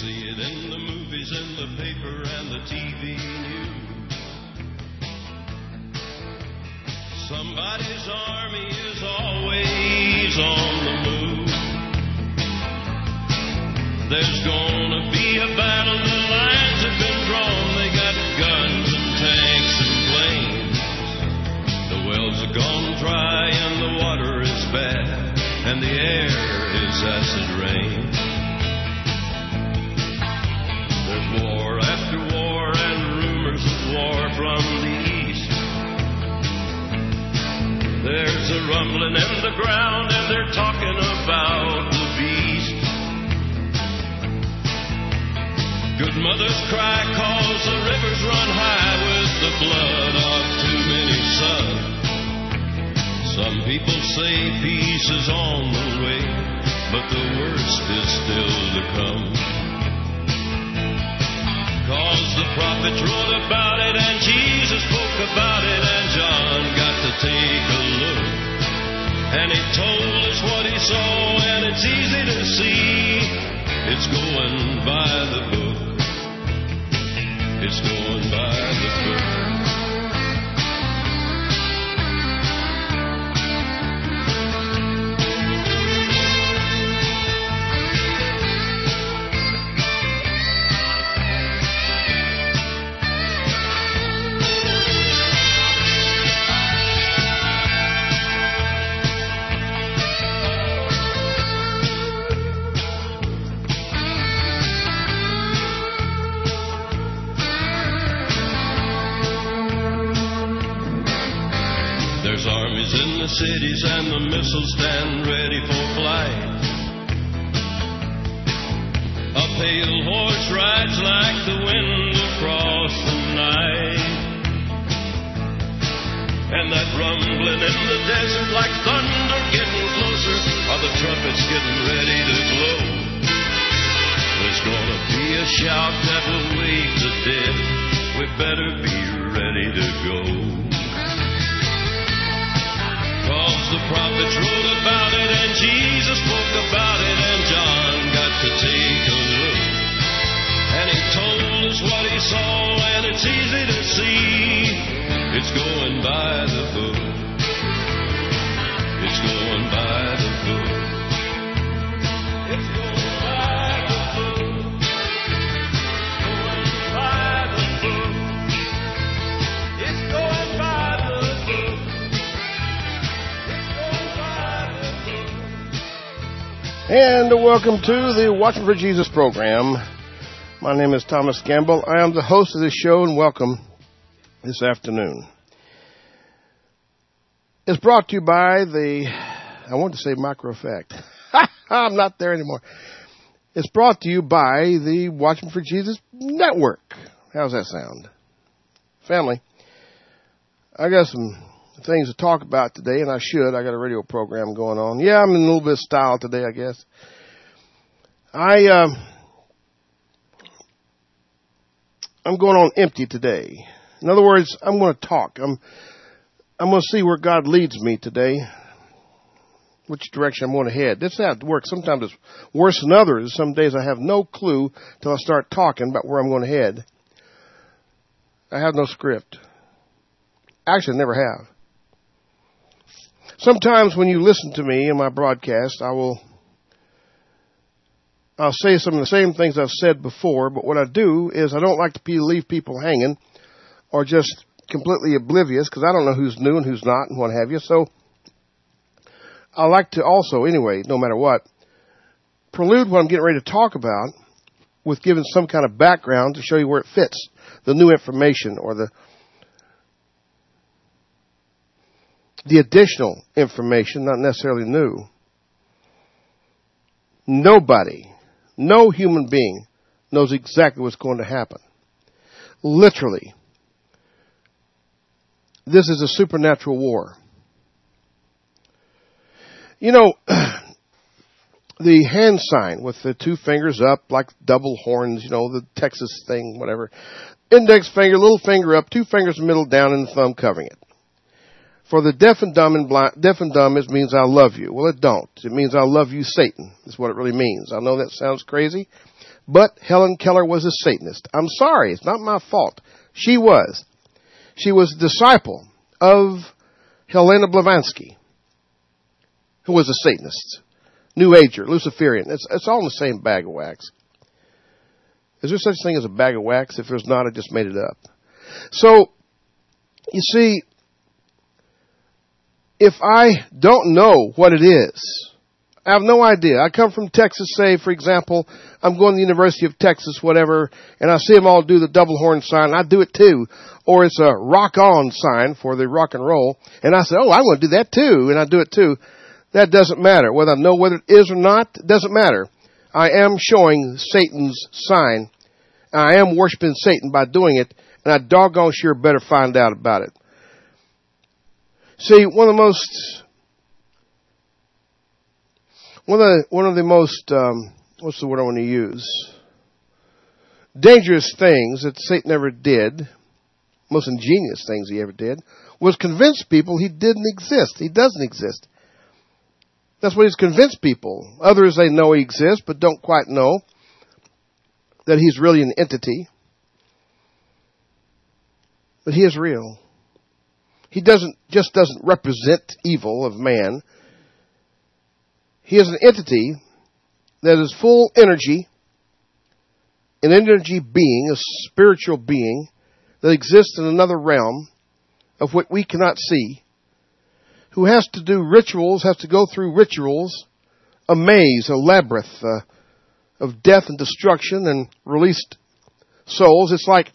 see it in the movies, in the paper, and the TV news. Somebody's army is always on the move. There's gonna be a battle, the lines have been drawn. They got guns and tanks and planes. The wells are gone dry and the water is bad, and the air is acid rain. There's war after war and rumors of war from the east. There's a rumbling in the ground and they're talking about the beast. Good mothers cry 'cause the rivers run high with the blood of too many sons. Some people say peace is on the way, but the worst is still to come. 'Cause the prophets wrote about it and Jesus spoke about it, and John got to take a look. And he told us what he saw, and it's easy to see. It's going by the book. It's going by the book. There's armies in the cities and the missiles stand ready for flight. A pale horse rides like the wind across the night. And that rumbling in the desert like thunder getting closer, are the trumpets getting ready to blow. There's gonna be a shout that will wake the dead. We better be ready to go. 'Cause the prophets wrote about it and Jesus spoke about it, and John got to take a look. And he told us what he saw, and it's easy to see. It's going by the book. It's going by the book. It's going by the book. Going by the book. It's going by the book. And welcome to the Watching for Jesus program. My name is Thomas Gamble. I am the host of this show, and welcome this afternoon. It's brought to you by I wanted to say Micro Effect. I'm not there anymore. It's brought to you by the Watching for Jesus Network. How's that sound? Family, I got some things to talk about today, and I should. I got a radio program going on. Yeah, I'm in a little bit of style today, I guess. I'm going on empty today. In other words, I'm going to talk. I'm going to see where God leads me today, which direction I'm going to head. This has to work. Sometimes it's worse than others. Some days I have no clue till I start talking about where I'm going to head. I have no script. Actually, I never have. Sometimes when you listen to me in my broadcast, I'll say some of the same things I've said before, but what I do is I don't like to leave people hanging or just completely oblivious, because I don't know who's new and who's not and what have you. So I like to also, anyway, no matter what, prelude what I'm getting ready to talk about with giving some kind of background to show you where it fits, the new information or the additional information, not necessarily new. Nobody, no human being knows exactly what's going to happen. Literally. This is a supernatural war. You know, the hand sign with the two fingers up like double horns, you know, the Texas thing, whatever. Index finger, little finger up, two fingers middle down, and the thumb covering it. For the deaf and dumb it means I love you. Well, it don't. It means I love you, Satan. That's what it really means. I know that sounds crazy. But Helen Keller was a Satanist. I'm sorry, it's not my fault. She was. She was a disciple of Helena Blavatsky, who was a Satanist, New Ager, Luciferian. It's all in the same bag of wax. Is there such a thing as a bag of wax? If there's not, I just made it up. So, you see, if I don't know what it is, I have no idea. I come from Texas, say, for example, I'm going to the University of Texas, whatever, and I see them all do the double horn sign, and I do it too. Or it's a rock on sign for the rock and roll, and I say, oh, I'm going to do that too, and I do it too. That doesn't matter. Whether I know whether it is or not, it doesn't matter. I am showing Satan's sign. I am worshiping Satan by doing it, and I doggone sure better find out about it. See, one of the most, what's the word I want to use? Dangerous things that Satan ever did, most ingenious things he ever did, was convince people he didn't exist. He doesn't exist. That's what he's convinced people. Others, they know he exists, but don't quite know that he's really an entity. But he is real. He doesn't represent evil of man. He is an entity that is full energy, an energy being, a spiritual being that exists in another realm of what we cannot see, who has to do rituals, has to go through rituals, a maze, a labyrinth of death and destruction and released souls. It's like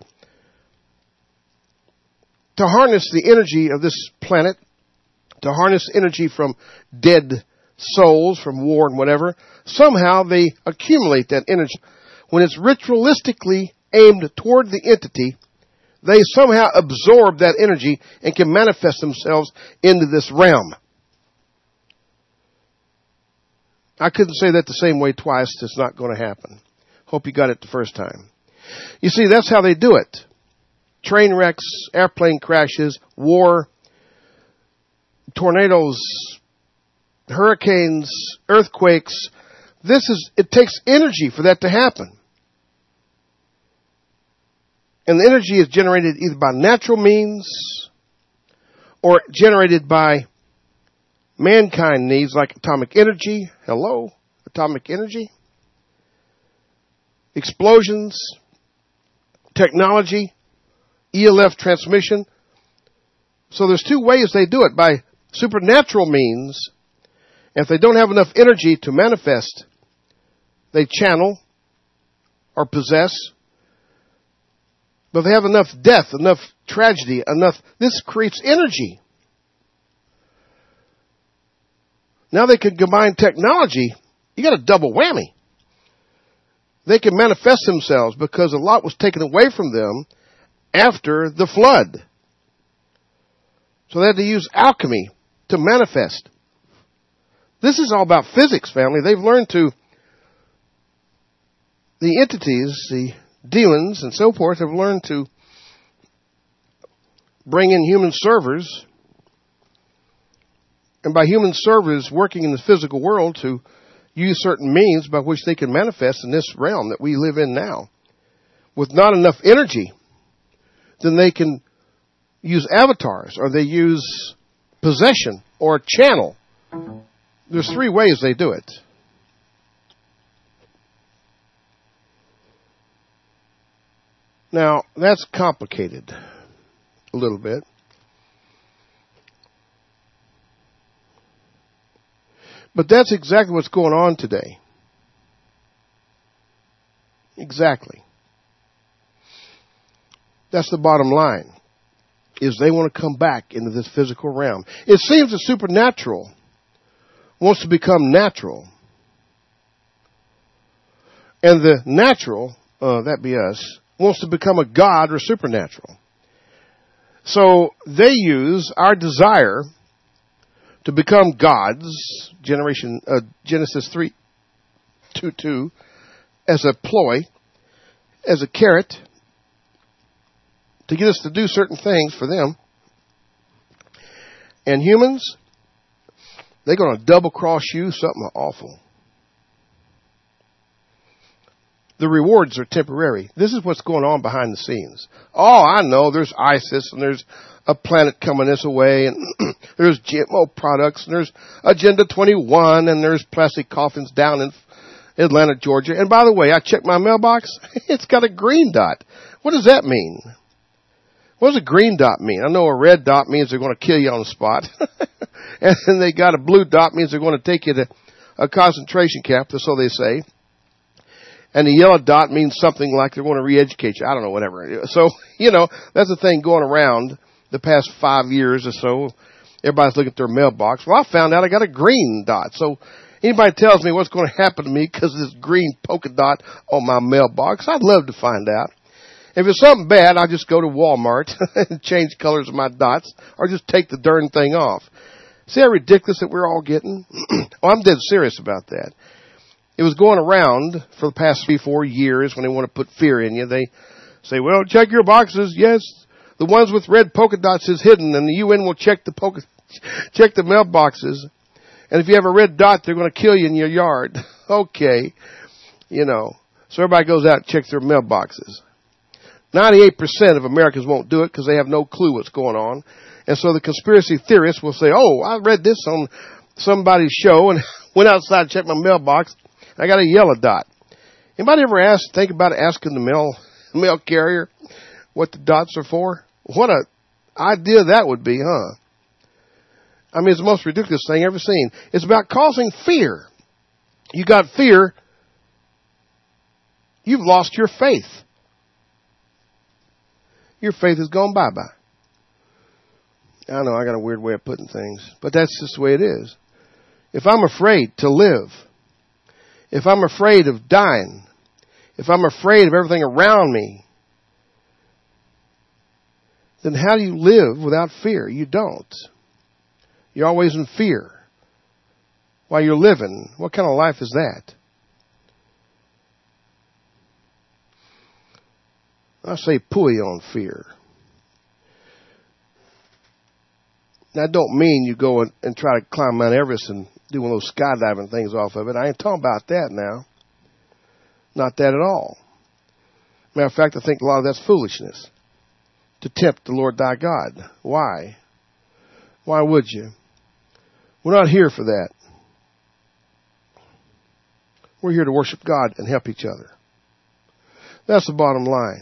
to harness the energy of this planet, to harness energy from dead souls, from war and whatever. Somehow they accumulate that energy. When it's ritualistically aimed toward the entity, they somehow absorb that energy and can manifest themselves into this realm. I couldn't say that the same way twice. It's not going to happen. Hope you got it the first time. You see, that's how they do it. Train wrecks, airplane crashes, war, tornadoes, hurricanes, earthquakes. It takes energy for that to happen. And the energy is generated either by natural means or generated by mankind needs, like atomic energy. Hello? Atomic energy. Explosions. Technology. ELF transmission. So there's two ways they do it. By supernatural means. If they don't have enough energy to manifest, they channel or possess. But if they have enough death, enough tragedy, this creates energy. Now they can combine technology. You got a double whammy. They can manifest themselves because a lot was taken away from them after the flood. So they had to use alchemy to manifest. This is all about physics, family. They've learned the entities, the demons and so forth, have learned to bring in human servers, and by human servers working in the physical world to use certain means by which they can manifest in this realm that we live in now. With not enough energy, then they can use avatars, or they use possession or channel. There's three ways they do it. Now, that's complicated a little bit. But that's exactly what's going on today. Exactly. That's the bottom line, is they want to come back into this physical realm. It seems the supernatural wants to become natural. And the natural, that be us, wants to become a god or supernatural. So they use our desire to become gods, Genesis 3:2, as a ploy, as a carrot, to get us to do certain things for them. And humans, they're going to double cross you, something awful. the rewards are temporary. This is what's going on behind the scenes. Oh, I know. There's ISIS, and there's a planet coming this way, and there's GMO products, and there's Agenda 21, and there's plastic coffins down in Atlanta, Georgia. And by the way, I checked my mailbox. It's got a green dot. What does that mean? What does a green dot mean? I know a red dot means they're going to kill you on the spot. And then they got a blue dot means they're going to take you to a concentration camp, so they say. And the yellow dot means something like they're going to re-educate you. I don't know, whatever. So, that's the thing going around the past 5 years or so. Everybody's looking at their mailbox. Well, I found out I got a green dot. So anybody tells me what's going to happen to me because of this green polka dot on my mailbox, I'd love to find out. If it's something bad, I'll just go to Walmart and change colors of my dots or just take the darn thing off. See how ridiculous that we're all getting? Oh, I'm dead serious about that. It was going around for the past 3-4 years when they want to put fear in you. They say, well, check your boxes. Yes, the ones with red polka dots is hidden, and the UN will check the mailboxes. And if you have a red dot, they're going to kill you in your yard. Okay, So everybody goes out and checks their mailboxes. 98% of Americans won't do it because they have no clue what's going on. And so the conspiracy theorists will say, oh, I read this on somebody's show and went outside and checked my mailbox. I got a yellow dot. Anybody ever think about asking the mail carrier what the dots are for? What a idea that would be, huh? I mean, it's the most ridiculous thing I've ever seen. It's about causing fear. You got fear. You've lost your faith. Your faith has gone bye-bye. I know I got a weird way of putting things, but that's just the way it is. If I'm afraid to live, if I'm afraid of dying, if I'm afraid of everything around me, then how do you live without fear? You don't. You're always in fear while you're living. What kind of life is that? I say pooey on fear. That don't mean you go and try to climb Mount Everest and do one of those skydiving things off of it. I ain't talking about that now. Not that at all. Matter of fact, I think a lot of that's foolishness. To tempt the Lord thy God. Why? Why would you? We're not here for that. We're here to worship God and help each other. That's the bottom line.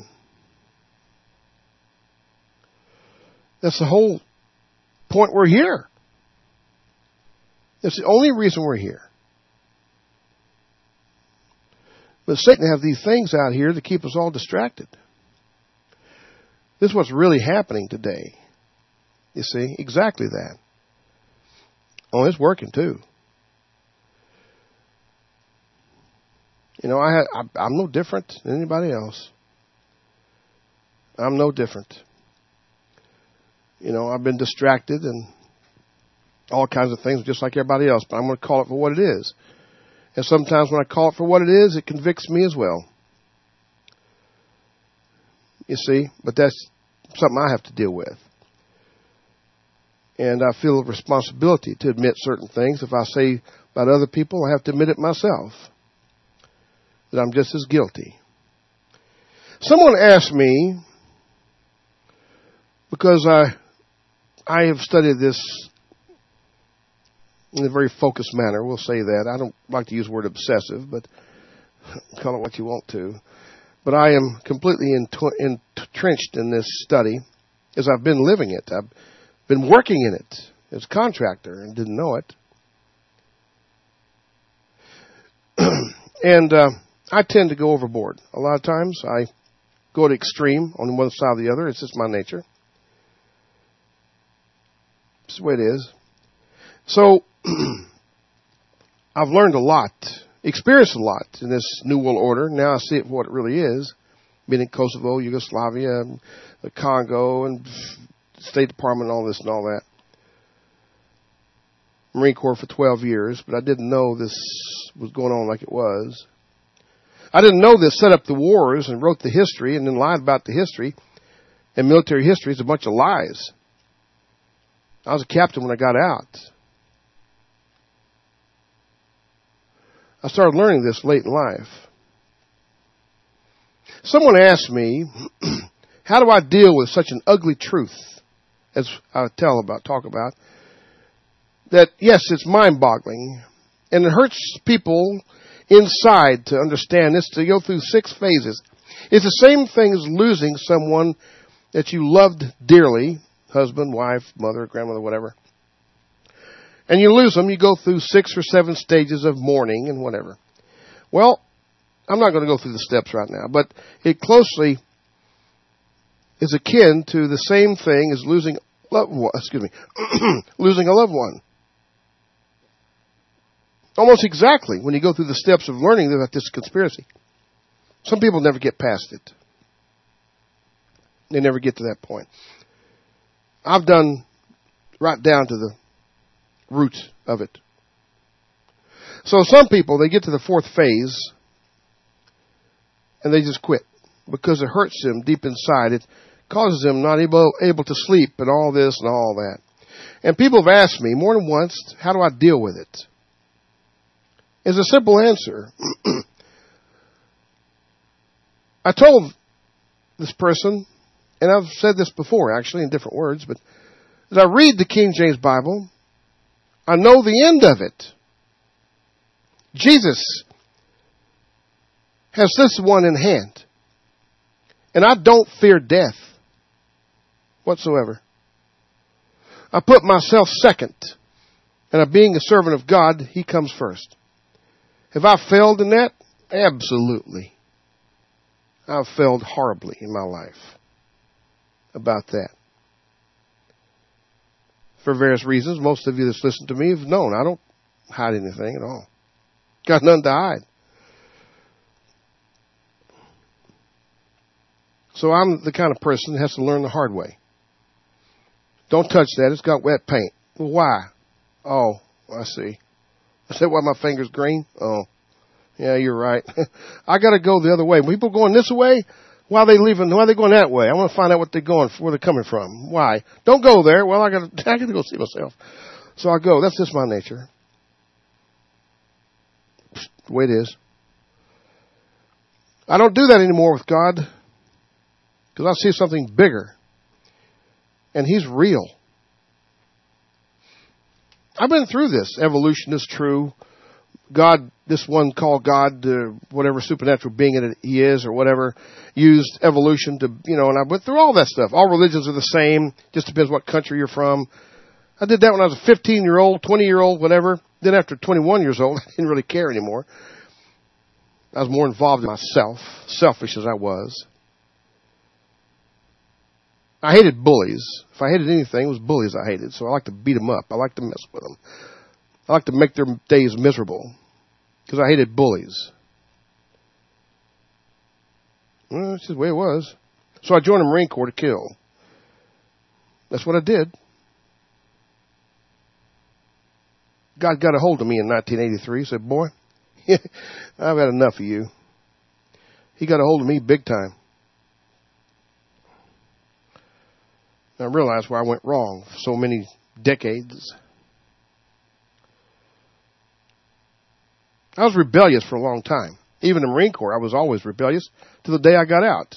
That's the whole point we're here. That's the only reason we're here. But Satan has these things out here to keep us all distracted. This is what's really happening today. You see, exactly that. Oh, it's working too. I'm no different than anybody else. I'm no different. I've been distracted and all kinds of things just like everybody else, but I'm going to call it for what it is. And sometimes when I call it for what it is, it convicts me as well. You see, but that's something I have to deal with. And I feel a responsibility to admit certain things. If I say about other people, I have to admit it myself. That I'm just as guilty. Someone asked me, because I have studied this in a very focused manner, we'll say that. I don't like to use the word obsessive, but call it what you want to. But I am completely entrenched in this study as I've been living it. I've been working in it as a contractor and didn't know it. And I tend to go overboard. A lot of times I go to extreme on one side or the other. It's just my nature. It's the way it is. So I've learned a lot, experienced a lot in this New World Order. Now I see it for what it really is. Been in Kosovo, Yugoslavia, the Congo, and State Department, all this and all that. Marine Corps for 12 years, but I didn't know this was going on like it was. I didn't know this set up the wars and wrote the history and then lied about the history. And military history is a bunch of lies. I was a captain when I got out. I started learning this late in life. Someone asked me, how do I deal with such an ugly truth, as I talk about, that, yes, it's mind-boggling, and it hurts people inside to understand this, to go through 6 phases. It's the same thing as losing someone that you loved dearly, husband, wife, mother, grandmother, whatever. And you lose them, you go through 6 or 7 stages of mourning and whatever. Well, I'm not going to go through the steps right now, but it closely is akin to the same thing as losing losing a loved one. Almost exactly when you go through the steps of learning about this conspiracy. Some people never get past it. They never get to that point. I've done right down to the root of it. So some people, they get to the 4th phase and they just quit because it hurts them deep inside. It causes them not able to sleep and all this and all that. And people have asked me more than once, how do I deal with it? It's a simple answer. I told this person, and I've said this before actually in different words, but as I read the King James Bible, I know the end of it. Jesus has this one in hand. And I don't fear death whatsoever. I put myself second. And being a servant of God, He comes first. Have I failed in that? Absolutely. I've failed horribly in my life about that. For various reasons, most of you that's listened to me have known I don't hide anything at all. Got nothing to hide. So I'm the kind of person that has to learn the hard way. Don't touch that. It's got wet paint. Well, why? Oh, I see. Is that why my finger's green? Oh, yeah, you're right. I got to go the other way. People going this way, why are they leaving? Why are they going that way? I want to find out what they're going, where they're coming from. Why? Don't go there. Well, I got to go see myself. So I go. That's just my nature. The way it is. I don't do that anymore with God because I see something bigger, and He's real. I've been through this. Evolution is true. God, this one called God, whatever supernatural being that He is or whatever, used evolution to, and I went through all that stuff. All religions are the same. Just depends what country you're from. I did that when I was a 15-year-old, 20-year-old, whatever. Then after 21 years old, I didn't really care anymore. I was more involved in myself, selfish as I was. I hated bullies. If I hated anything, it was bullies I hated. So I like to beat them up. I like to mess with them. I like to make their days miserable because I hated bullies. Well, that's just the way it was. So I joined the Marine Corps to kill. That's what I did. God got a hold of me in 1983. He said, boy, I've had enough of you. He got a hold of me big time. I realized where I went wrong for so many decades. I was rebellious for a long time. Even in the Marine Corps, I was always rebellious to the day I got out.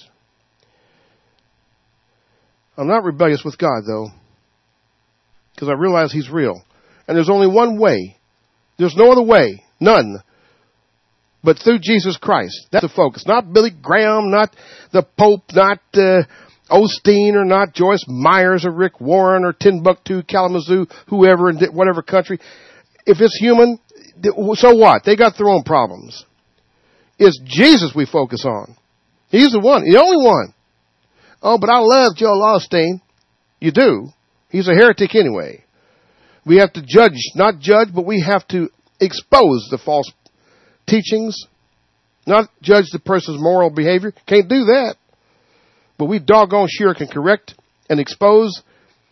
I'm not rebellious with God, though, because I realize He's real. And there's only one way. There's no other way. None. But through Jesus Christ. That's the focus. Not Billy Graham, not the Pope, not Osteen, or not Joyce Myers or Rick Warren or Timbuktu, Kalamazoo, whoever in whatever country. If it's human, so what? They got their own problems. It's Jesus we focus on. He's the one, the only one. Oh, but I love Joel Osteen. You do. He's a heretic anyway. We have to not judge, but we have to expose the false teachings, not judge the person's moral behavior. Can't do that. But we doggone sure can correct and expose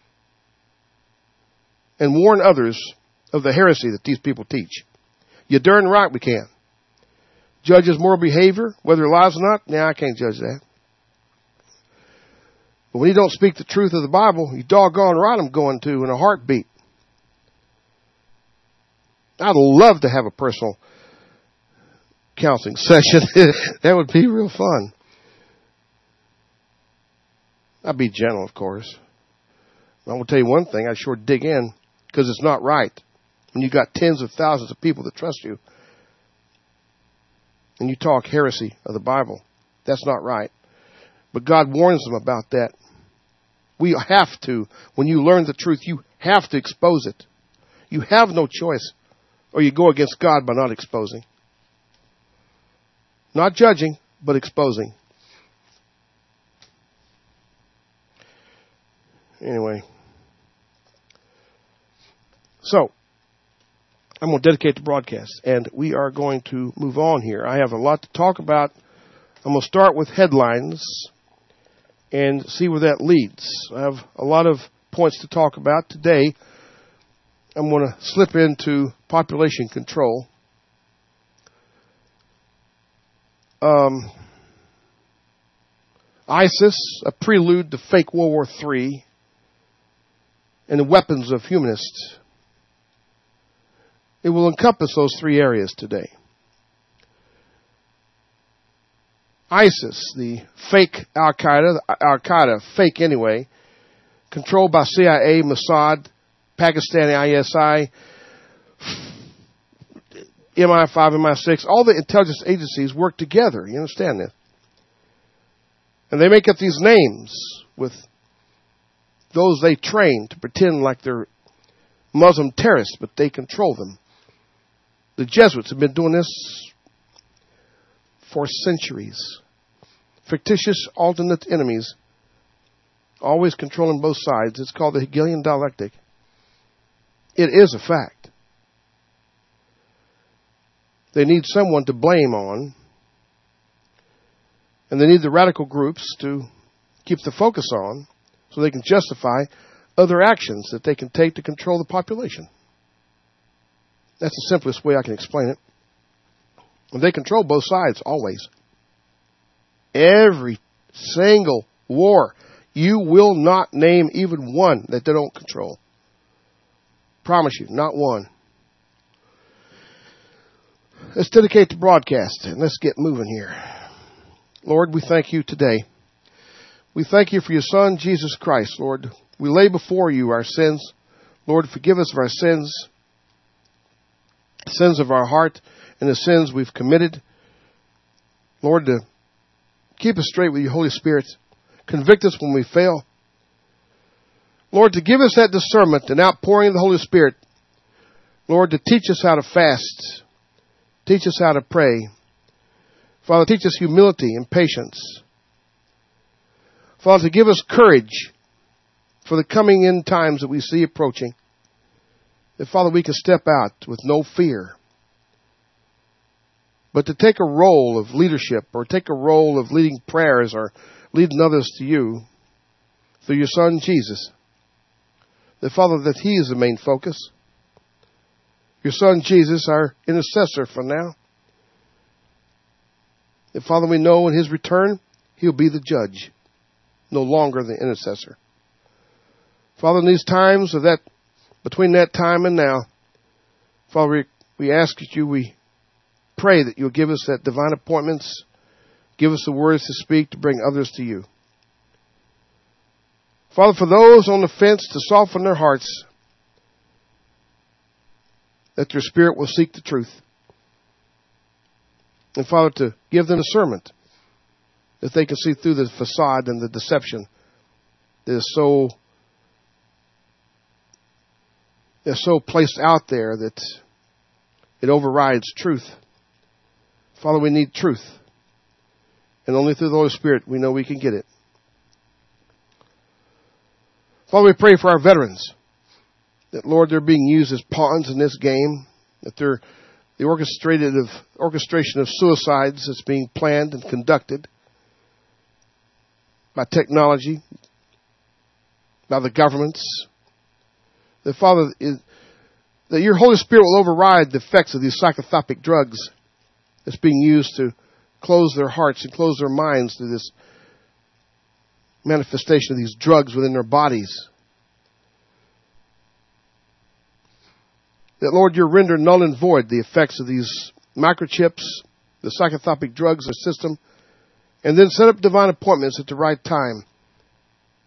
and warn others of the heresy that these people teach. You're darn right we can. Judge his moral behavior, whether he lies or not, I can't judge that. But when you don't speak the truth of the Bible, you doggone right I'm going to in a heartbeat. I'd love to have a personal counseling session. That would be real fun. I'd be gentle, of course. I will tell you one thing, I'd sure dig in, because it's not right. When you've got tens of thousands of people that trust you, and you talk heresy of the Bible, that's not right. But God warns them about that. We have to, when you learn the truth, you have to expose it. You have no choice, or you go against God by not exposing. Not judging, but exposing. Anyway. So, I'm going to dedicate the broadcast, and we are going to move on here. I have a lot to talk about. I'm going to start with headlines and see where that leads. I have a lot of points to talk about today. I'm going to slip into population control. ISIS, a prelude to fake World War III, and the weapons of humanists. It will encompass those three areas today. ISIS, the fake Al-Qaeda, fake anyway, controlled by CIA, Mossad, Pakistani ISI, MI5, MI6, all the intelligence agencies work together. You understand that? And they make up these names with those they train to pretend like they're Muslim terrorists, but they control them. The Jesuits have been doing this for centuries. Fictitious alternate enemies, always controlling both sides. It's called the Hegelian dialectic. It is a fact. They need someone to blame on, and they need the radical groups to keep the focus on so they can justify other actions that they can take to control the population. That's the simplest way I can explain it. And they control both sides, always. Every single war, you will not name even one that they don't control. Promise you, not one. Let's dedicate the broadcast and let's get moving here. Lord, we thank you today. We thank you for your Son, Jesus Christ, Lord. We lay before you our sins. Lord, forgive us of our sins of our heart and the sins we've committed. Lord, to keep us straight with your Holy Spirit. Convict us when we fail. Lord, to give us that discernment and outpouring of the Holy Spirit. Lord, to teach us how to fast. Teach us how to pray. Father, teach us humility and patience. Father, to give us courage for the coming end times that we see approaching. That, Father, we can step out with no fear. But to take a role of leadership or take a role of leading prayers or leading others to you through your Son, Jesus. That, Father, that He is the main focus. Your Son, Jesus, our intercessor for now. That, Father, we know in His return, He'll be the judge, no longer the intercessor. Father, in these times of that, between that time and now, Father, we ask that we pray that you'll give us that divine appointments, give us the words to speak to bring others to you. Father, for those on the fence, to soften their hearts, that their spirit will seek the truth. And Father, to give them discernment, that they can see through the facade and the deception that is so placed out there that it overrides truth. Father, we need truth. And only through the Holy Spirit we know we can get it. Father, we pray for our veterans. That, Lord, they're being used as pawns in this game. That they're the orchestration of suicides that's being planned and conducted by technology, by the governments. That, Father, that your Holy Spirit will override the effects of these psychotropic drugs that's being used to close their hearts and close their minds to this manifestation of these drugs within their bodies. That, Lord, you're rendering null and void the effects of these microchips, the psychotropic drugs, the system, and then set up divine appointments at the right time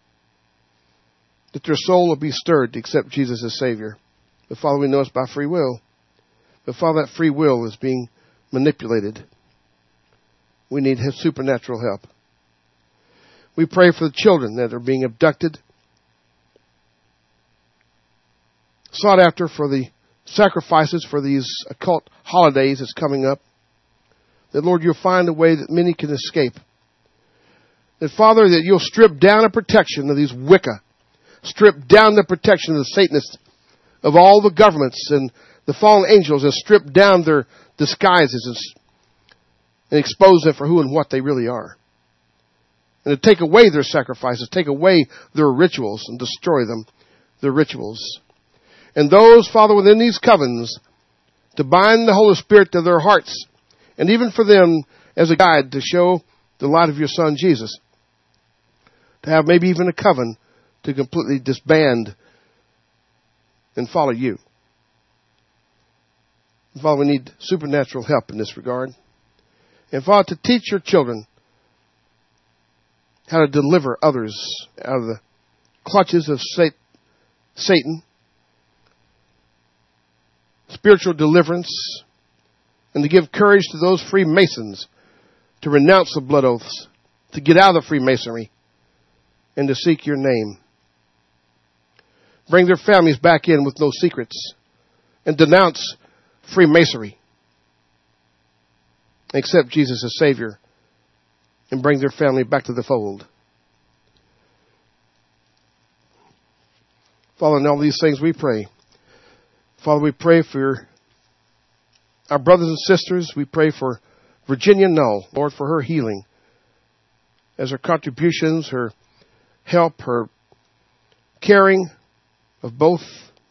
that their soul will be stirred to accept Jesus as Savior. But Father, we know it's by free will. But Father, that free will is being manipulated. We need supernatural help. We pray for the children that are being abducted, sought after for the sacrifices for these occult holidays that's coming up. That, Lord, you'll find a way that many can escape. That, Father, that you'll strip down the protection of these Wicca. Strip down the protection of the Satanists, of all the governments and the fallen angels, and strip down their disguises and expose them for who and what they really are. And to take away their sacrifices, take away their rituals and destroy them, their rituals. And those, Father, within these covens, to bind the Holy Spirit to their hearts, and even for them as a guide to show the light of your Son, Jesus. To have maybe even a coven to completely disband and follow you. And Father, we need supernatural help in this regard. And Father, to teach your children how to deliver others out of the clutches of Satan, spiritual deliverance, and to give courage to those Freemasons to renounce the blood oaths, to get out of Freemasonry, and to seek your name. Bring their families back in with no secrets, and denounce Freemasonry. Accept Jesus as Savior, and bring their family back to the fold. Father, in all these things we pray. Father, we pray for our brothers and sisters. We pray for Virginia Null, Lord, for her healing. As her contributions, her help, her caring of both.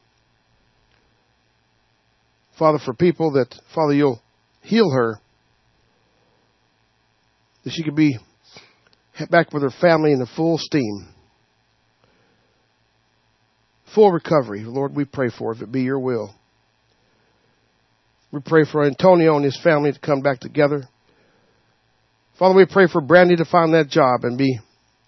Father, for people that, Father, you'll heal her. That she could be back with her family in the full steam. Full recovery. Lord, we pray for it, if it be your will. We pray for Antonio and his family to come back together. Father, we pray for Brandy to find that job and be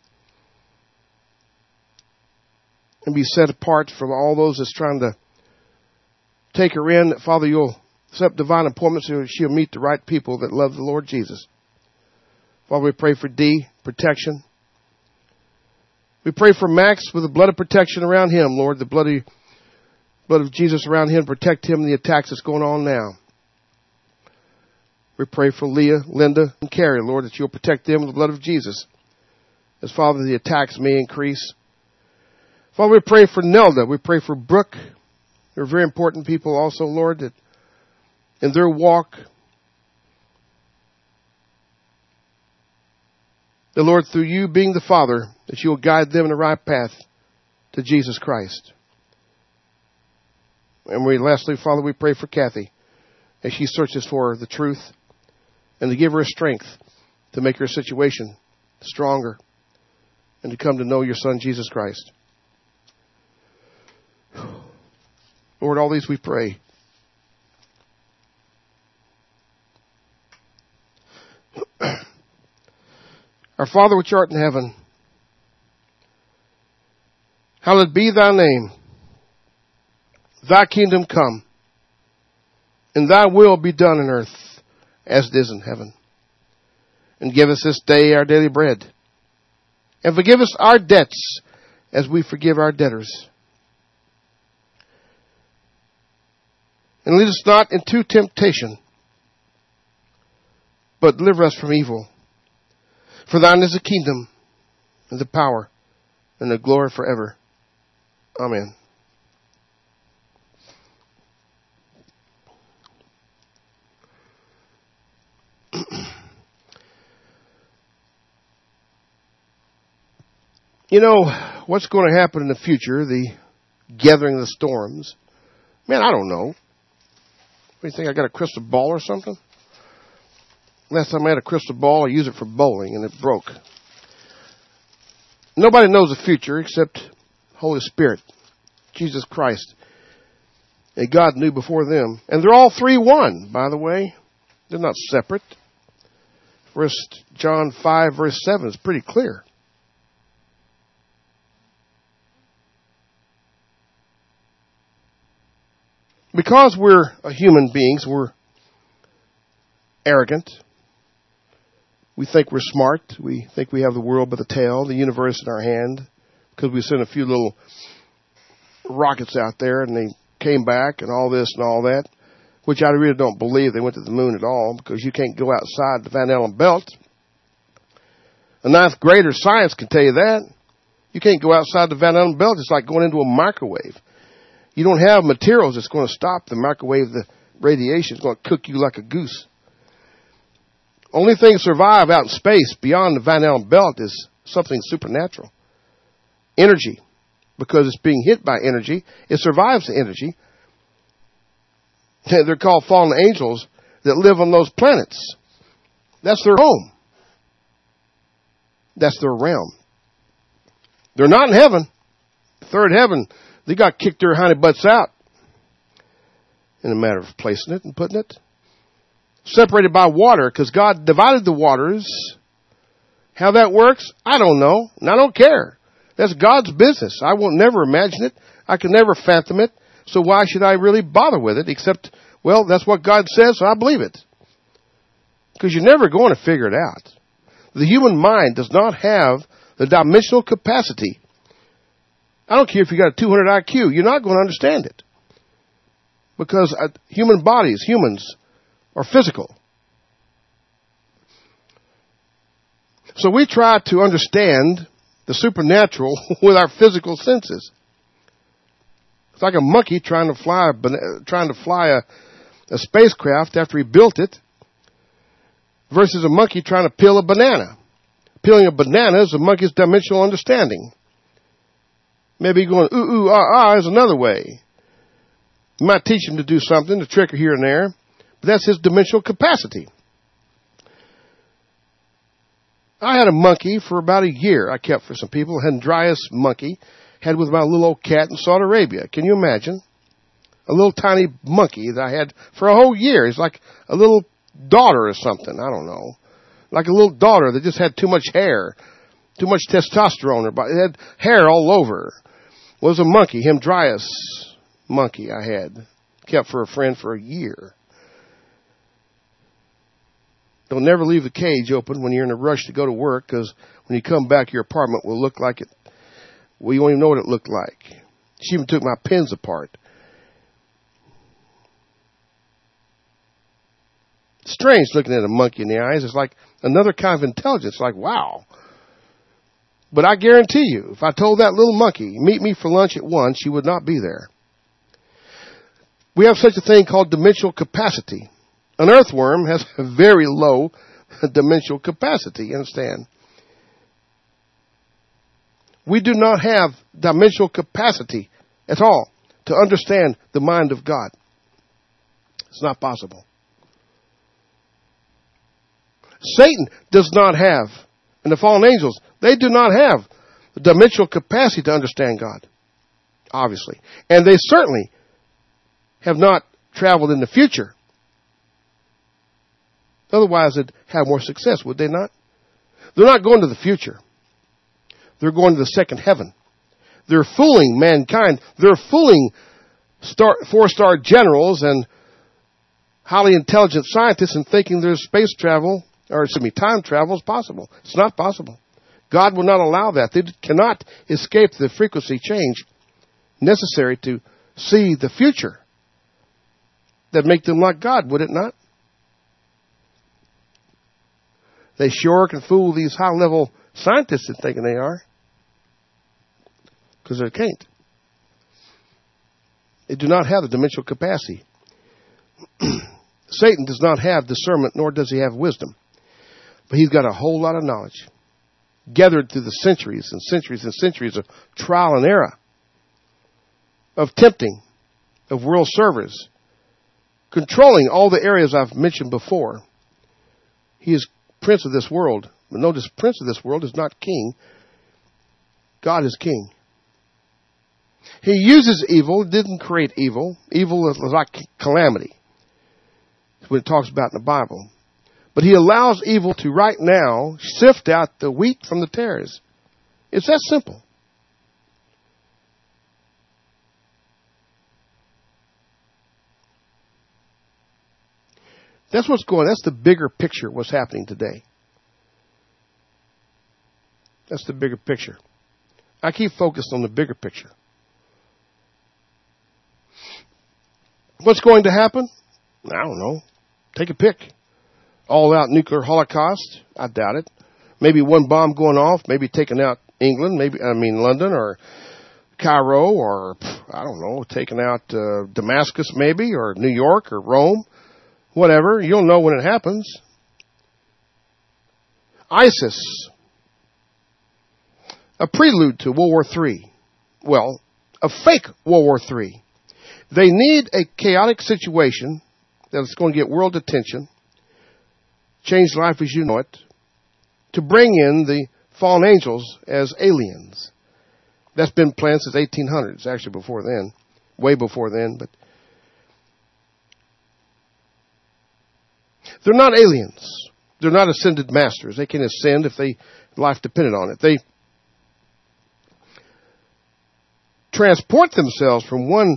set apart from all those that's trying to take her in. Father, you'll set up divine appointments so she'll meet the right people that love the Lord Jesus. Father, we pray for D, protection. We pray for Max with the blood of protection around him, Lord, the blood of Jesus around him, protect him in the attacks that's going on now. We pray for Leah, Linda, and Carrie, Lord, that you'll protect them with the blood of Jesus. As, Father, the attacks may increase. Father, we pray for Nelda. We pray for Brooke. They're very important people also, Lord, that in their walk, the Lord, through you being the Father, that you'll guide them in the right path to Jesus Christ. And lastly, Father, we pray for Kathy as she searches for the truth and to give her strength to make her situation stronger and to come to know your Son, Jesus Christ. Lord, all these we pray. Our Father which art in heaven, hallowed be thy name. Thy kingdom come, and thy will be done on earth as it is in heaven. And give us this day our daily bread. And forgive us our debts as we forgive our debtors. And lead us not into temptation, but deliver us from evil. For thine is the kingdom, and the power, and the glory forever. Amen. You know, what's going to happen in the future, the gathering of the storms? Man, I don't know. What do you think, I got a crystal ball or something? Last time I had a crystal ball, I used it for bowling, and it broke. Nobody knows the future except Holy Spirit, Jesus Christ. And God knew before them. And they're all three one, by the way. They're not separate. 1 John 5, verse 7 is pretty clear. Because we're human beings, we're arrogant. We think we're smart. We think we have the world by the tail, the universe in our hand, because we sent a few little rockets out there and they came back and all this and all that, which I really don't believe they went to the moon at all, because you can't go outside the Van Allen belt. A ninth grader science can tell you that. You can't go outside the Van Allen belt. It's like going into a microwave. You don't have materials that's going to stop the microwave. The radiation is going to cook you like a goose. Only thing to survive out in space beyond the Van Allen belt is something supernatural. Energy. Because it's being hit by energy, it survives the energy. They're called fallen angels that live on those planets. That's their home. That's their realm. They're not in heaven. Third heaven, they got kicked their honey butts out. In a matter of placing it and putting it. Separated by water, because God divided the waters. How that works, I don't know, and I don't care. That's God's business. I will never imagine it. I can never fathom it. So why should I really bother with it? Except, well, that's what God says, so I believe it. Because you're never going to figure it out. The human mind does not have the dimensional capacity. I don't care if you got a 200 IQ. You're not going to understand it. Because human bodies, humans, are physical. So we try to understand the supernatural with our physical senses. It's like a monkey trying to fly a spacecraft after he built it, versus a monkey trying to peel a banana. Peeling a banana is a monkey's dimensional understanding. Maybe going ooh, ah is another way. You might teach him to do something, to trick her here and there, but that's his dimensional capacity. I had a monkey for about a year. I kept for some people. Hendrias monkey. Had with my little old cat in Saudi Arabia. Can you imagine? A little tiny monkey that I had for a whole year. He's like a little daughter or something. I don't know. Like a little daughter that just had too much hair. Too much testosterone. It had hair all over. It was a monkey. Hendrias monkey I had. Kept for a friend for a year. Don't never leave the cage open when you're in a rush to go to work, because when you come back, your apartment will look like it. Well, you won't even know what it looked like. She even took my pens apart. Strange looking at a monkey in the eyes. It's like another kind of intelligence. Like, wow. But I guarantee you, if I told that little monkey, meet me for lunch at 1, she would not be there. We have such a thing called dimensional capacity. An earthworm has a very low dimensional capacity, you understand? We do not have dimensional capacity at all to understand the mind of God. It's not possible. Satan does not have, and the fallen angels, they do not have the dimensional capacity to understand God, obviously. And they certainly have not traveled in the future. Otherwise, they'd have more success, would they not? They're not going to the future. They're going to the second heaven. They're fooling mankind. They're fooling four-star generals and highly intelligent scientists and thinking there's space travel, or time travel is possible. It's not possible. God will not allow that. They cannot escape the frequency change necessary to see the future. That'd make them like God, would it not? They sure can fool these high-level scientists in thinking they are. Because they can't. They do not have the dimensional capacity. Satan does not have discernment, nor does he have wisdom. But he's got a whole lot of knowledge. Gathered through the centuries and centuries and centuries of trial and error. Of tempting. Of world servers. Controlling all the areas I've mentioned before. He is prince of this world. But notice, prince of this world is not king. God is king. He uses evil, didn't create evil. Evil is like calamity. That's what it talks about in the Bible. But he allows evil to right now sift out the wheat from the tares. It's that simple. That's what's going on. That's the bigger picture, what's happening today. That's the bigger picture. I keep focused on the bigger picture. What's going to happen? I don't know. Take a pick. All-out nuclear holocaust? I doubt it. Maybe one bomb going off, maybe taking out England, London or Cairo, or I don't know, taking out Damascus maybe, or New York or Rome. Whatever. You'll know when it happens. ISIS. A prelude to World War III. Well, a fake World War III. They need a chaotic situation that's going to get world attention, change life as you know it, to bring in the fallen angels as aliens. That's been planned since 1800s, actually before then, way before then, but they're not aliens. They're not ascended masters. They can ascend if life depended on it. They transport themselves from one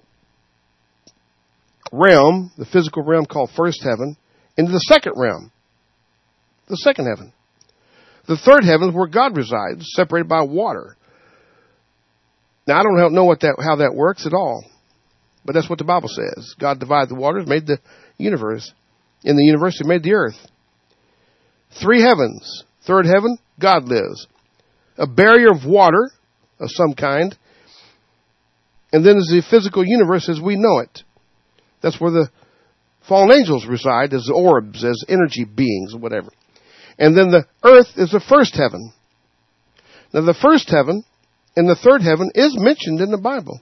realm, the physical realm called first heaven, into the second realm, the second heaven. The third heaven is where God resides, separated by water. Now, I don't know how that works at all, but that's what the Bible says. God divided the waters, made the universe. In the universe, He made the earth. 3 heavens. Third heaven, God lives. A barrier of water of some kind. And then there's the physical universe as we know it. That's where the fallen angels reside, as orbs, as energy beings, or whatever. And then the earth is the first heaven. Now, the first heaven and the third heaven is mentioned in the Bible.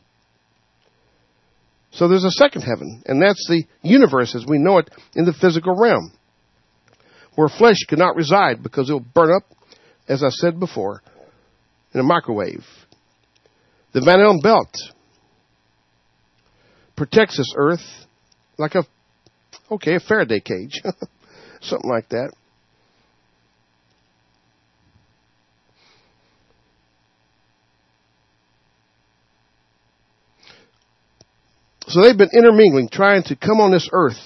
So there's a second heaven, and that's the universe as we know it in the physical realm, where flesh cannot reside because it will burn up, as I said before, in a microwave. The Van Allen belt protects this earth like a Faraday cage, something like that. So they've been intermingling, trying to come on this earth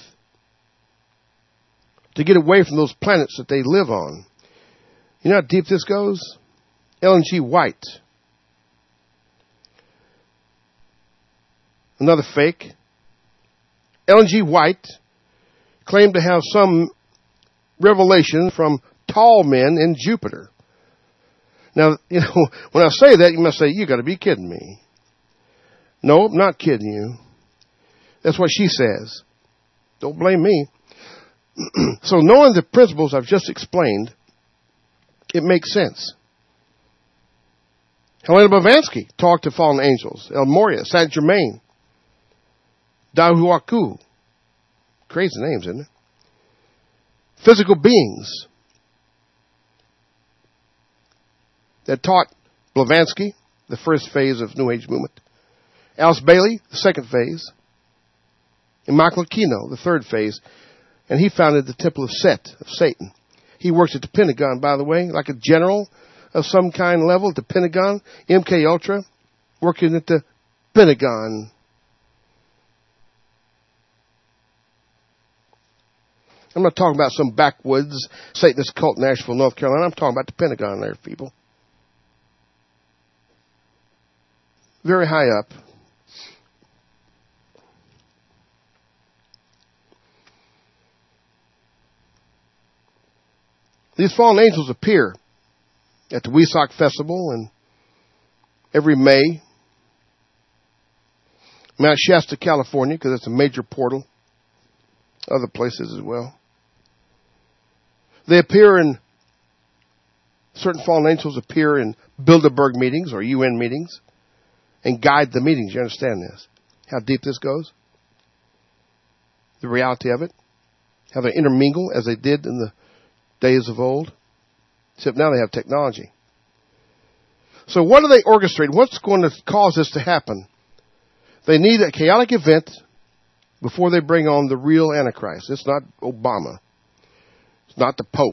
to get away from those planets that they live on. You know how deep this goes? Ellen G. White. Another fake. Ellen G. White claimed to have some revelation from tall men in Jupiter. Now, when I say that, you must say, you got to be kidding me. No, I'm not kidding you. That's what she says. Don't blame me. So knowing the principles I've just explained, it makes sense. Helena Blavatsky talked to fallen angels. El Morya, Saint Germain, Dahuaku. Crazy names, isn't it? Physical beings that taught Blavatsky, the first phase of New Age movement. Alice Bailey, the second phase. And Michael Aquino, the third phase. And he founded the Temple of Set, of Satan. He works at the Pentagon, by the way, like a general of some kind level at the Pentagon. MK Ultra, working at the Pentagon. I'm not talking about some backwoods Satanist cult in Nashville, North Carolina. I'm talking about the Pentagon there, people. Very high up. These fallen angels appear at the Wesak Festival and every May. Mount Shasta, California, because it's a major portal. Other places as well. They appear in, certain fallen angels appear in Bilderberg meetings or UN meetings and guide the meetings. You understand this? How deep this goes? The reality of it? How they intermingle as they did in the days of old? Except now they have technology. So what do they orchestrate? What's going to cause this to happen? They need a chaotic event before they bring on the real Antichrist. It's not Obama. It's not the Pope.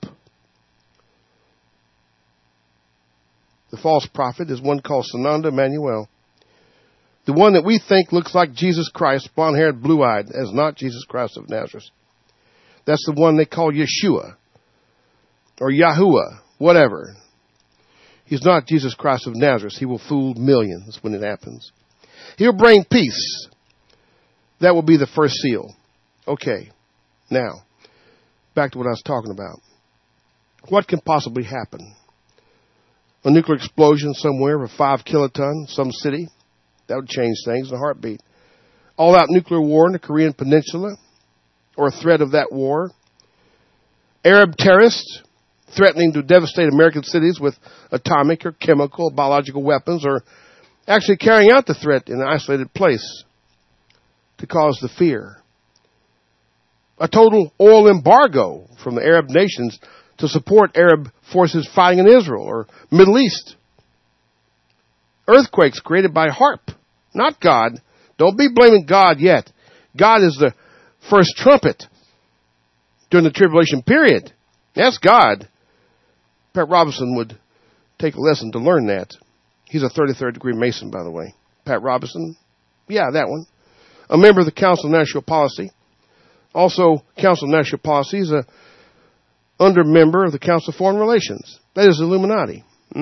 The false prophet is one called Sananda Manuel. The one that we think looks like Jesus Christ, blonde-haired, blue-eyed, is not Jesus Christ of Nazareth. That's the one they call Yeshua or Yahuwah, whatever. He's not Jesus Christ of Nazareth. He will fool millions when it happens. He'll bring peace. That will be the first seal. Okay, now, back to what I was talking about. What can possibly happen? A nuclear explosion somewhere of 5 kiloton, some city. That would change things in a heartbeat. All-out nuclear war in the Korean Peninsula, or a threat of that war. Arab terrorists threatening to devastate American cities with atomic or chemical, biological weapons, or actually carrying out the threat in an isolated place to cause the fear. A total oil embargo from the Arab nations to support Arab forces fighting in Israel or Middle East. Earthquakes created by HAARP, not God. Don't be blaming God yet. God is the first trumpet during the tribulation period. That's God. Pat Robertson would take a lesson to learn that. He's a 33rd degree Mason, by the way. Pat Robertson. Yeah, that one. A member of the Council of National Policy. Also, Council of National Policy is a under member of the Council of Foreign Relations. That is Illuminati.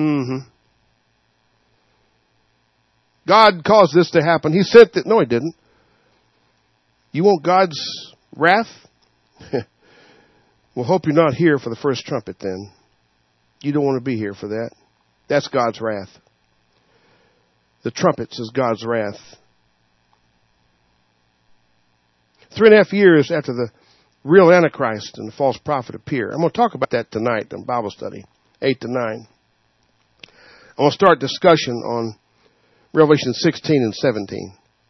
God caused this to happen. He sent it. No, he didn't. You want God's wrath? Well, hope you're not here for the first trumpet then. You don't want to be here for that. That's God's wrath. The trumpets is God's wrath. 3.5 years after the real Antichrist and the false prophet appear. I'm going to talk about that tonight in Bible study, 8 to 9. I'm going to start discussion on Revelation 16 and 17.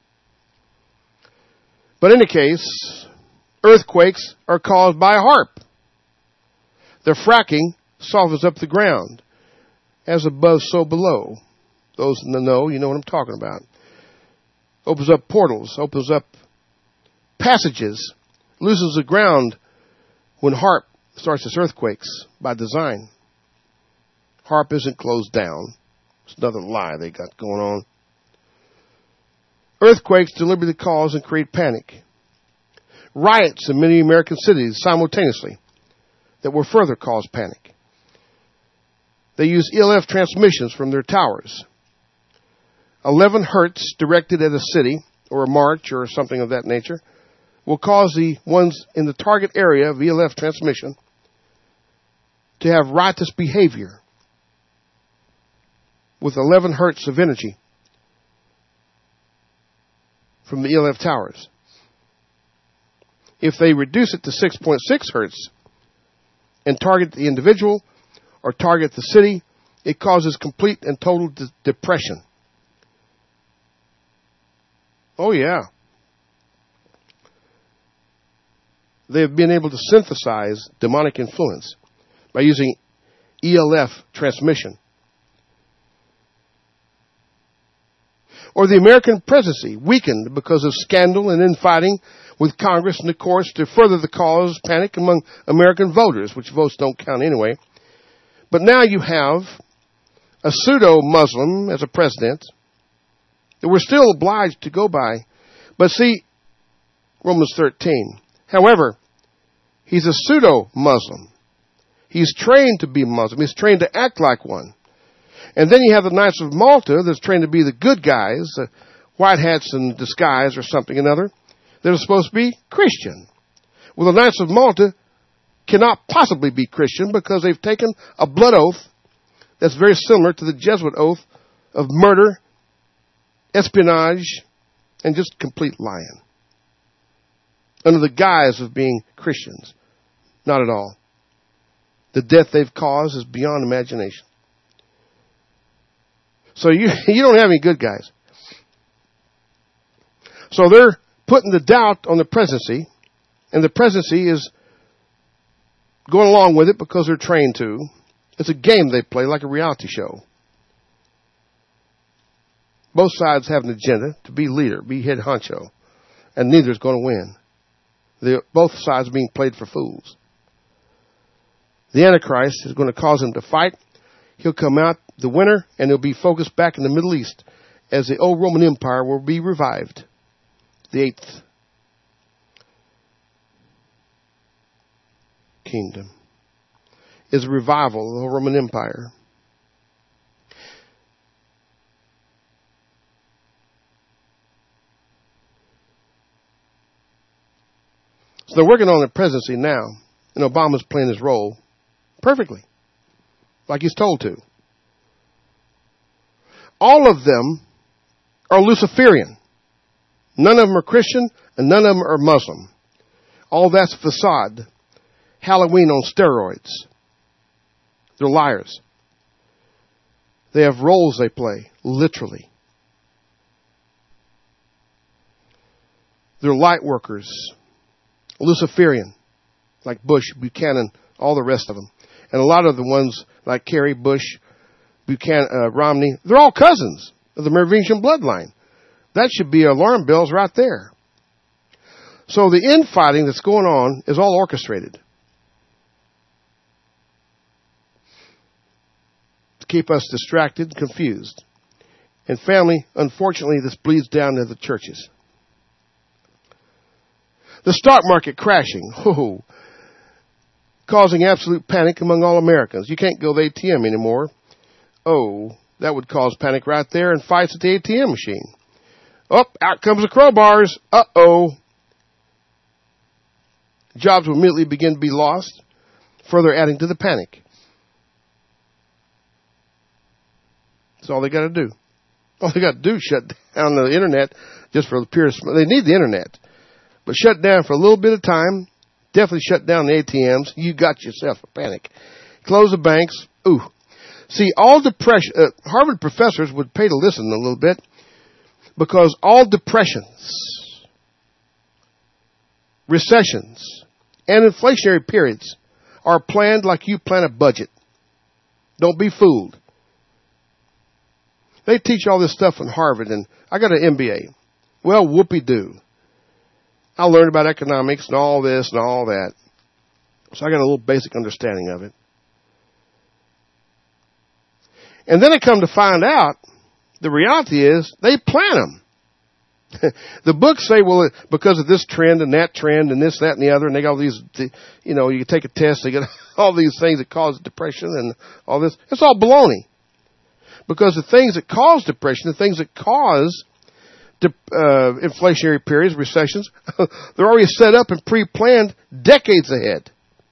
But in any case, earthquakes are caused by HAARP. The fracking softens up the ground. As above, so below. Those in the know, you know what I'm talking about. Opens up portals, opens up passages, loosens the ground when HAARP starts its earthquakes by design. HAARP isn't closed down. It's another lie they got going on. Earthquakes deliberately cause and create panic. Riots in many American cities simultaneously that will further cause panic. They use ELF transmissions from their towers. 11 hertz directed at a city or a march or something of that nature will cause the ones in the target area of ELF transmission to have riotous behavior with 11 hertz of energy from the ELF towers. If they reduce it to 6.6 hertz and target the individual or target the city, it causes complete and total depression. Oh, yeah. They have been able to synthesize demonic influence by using ELF transmission. Or the American presidency weakened because of scandal and infighting with Congress and the courts to further the cause panic among American voters, which votes don't count anyway. But now you have a pseudo-Muslim as a president that we're still obliged to go by. But see, Romans 13. However, he's a pseudo-Muslim. He's trained to be Muslim. He's trained to act like one. And then you have the Knights of Malta that's trained to be the good guys, white hats in disguise or something or another. They're supposed to be Christian. Well, the Knights of Malta cannot possibly be Christian because they've taken a blood oath that's very similar to the Jesuit oath of murder, espionage, and just complete lying. Under the guise of being Christians. Not at all. The death they've caused is beyond imagination. So you don't have any good guys. So they're putting the doubt on the presidency, and the presidency is going along with it because they're trained to. It's a game they play, like a reality show. Both sides have an agenda to be leader, be head honcho, and neither is going to win. Both sides are being played for fools. The Antichrist is going to cause them to fight. He'll come out the winner, and he'll be focused back in the Middle East as the old Roman Empire will be revived. The 8th. kingdom is a revival of the Roman Empire. So they're working on the presidency now, and Obama's playing his role perfectly, like he's told to. All of them are Luciferian. None of them are Christian, and none of them are Muslim. All that's facade. Halloween on steroids. They're liars. They have roles they play, literally. They're light workers. Luciferian, like Bush, Buchanan, all the rest of them. And a lot of the ones like Kerry, Bush, Buchanan, Romney, they're all cousins of the Merovingian bloodline. That should be alarm bells right there. So the infighting that's going on is all orchestrated to keep us distracted, confused. And family, unfortunately, this bleeds down to the churches. The stock market crashing, causing absolute panic among all Americans. You can't go to the ATM anymore. Oh, that would cause panic right there and fights at the ATM machine. Oh, out comes the crowbars. Uh-oh. Jobs will immediately begin to be lost, further adding to the panic. That's all they got to do. All they got to do is shut down the internet just for the purest. They need the internet. But shut down for a little bit of time. Definitely shut down the ATMs. You got yourself a panic. Close the banks. Ooh. See, all depression, Harvard professors would pay to listen a little bit because all depressions, recessions, and inflationary periods are planned like you plan a budget. Don't be fooled. They teach all this stuff in Harvard, and I got an MBA. Well, whoopee-doo. I learned about economics and all this and all that. So I got a little basic understanding of it. And then I come to find out, the reality is, they plan them. The books say, well, because of this trend and that trend and this, that, and the other, and they got all these, you know, you take a test, they get all these things that cause depression and all this. It's all baloney. Because the things that cause depression, the things that cause inflationary periods, recessions, they're already set up and pre-planned decades ahead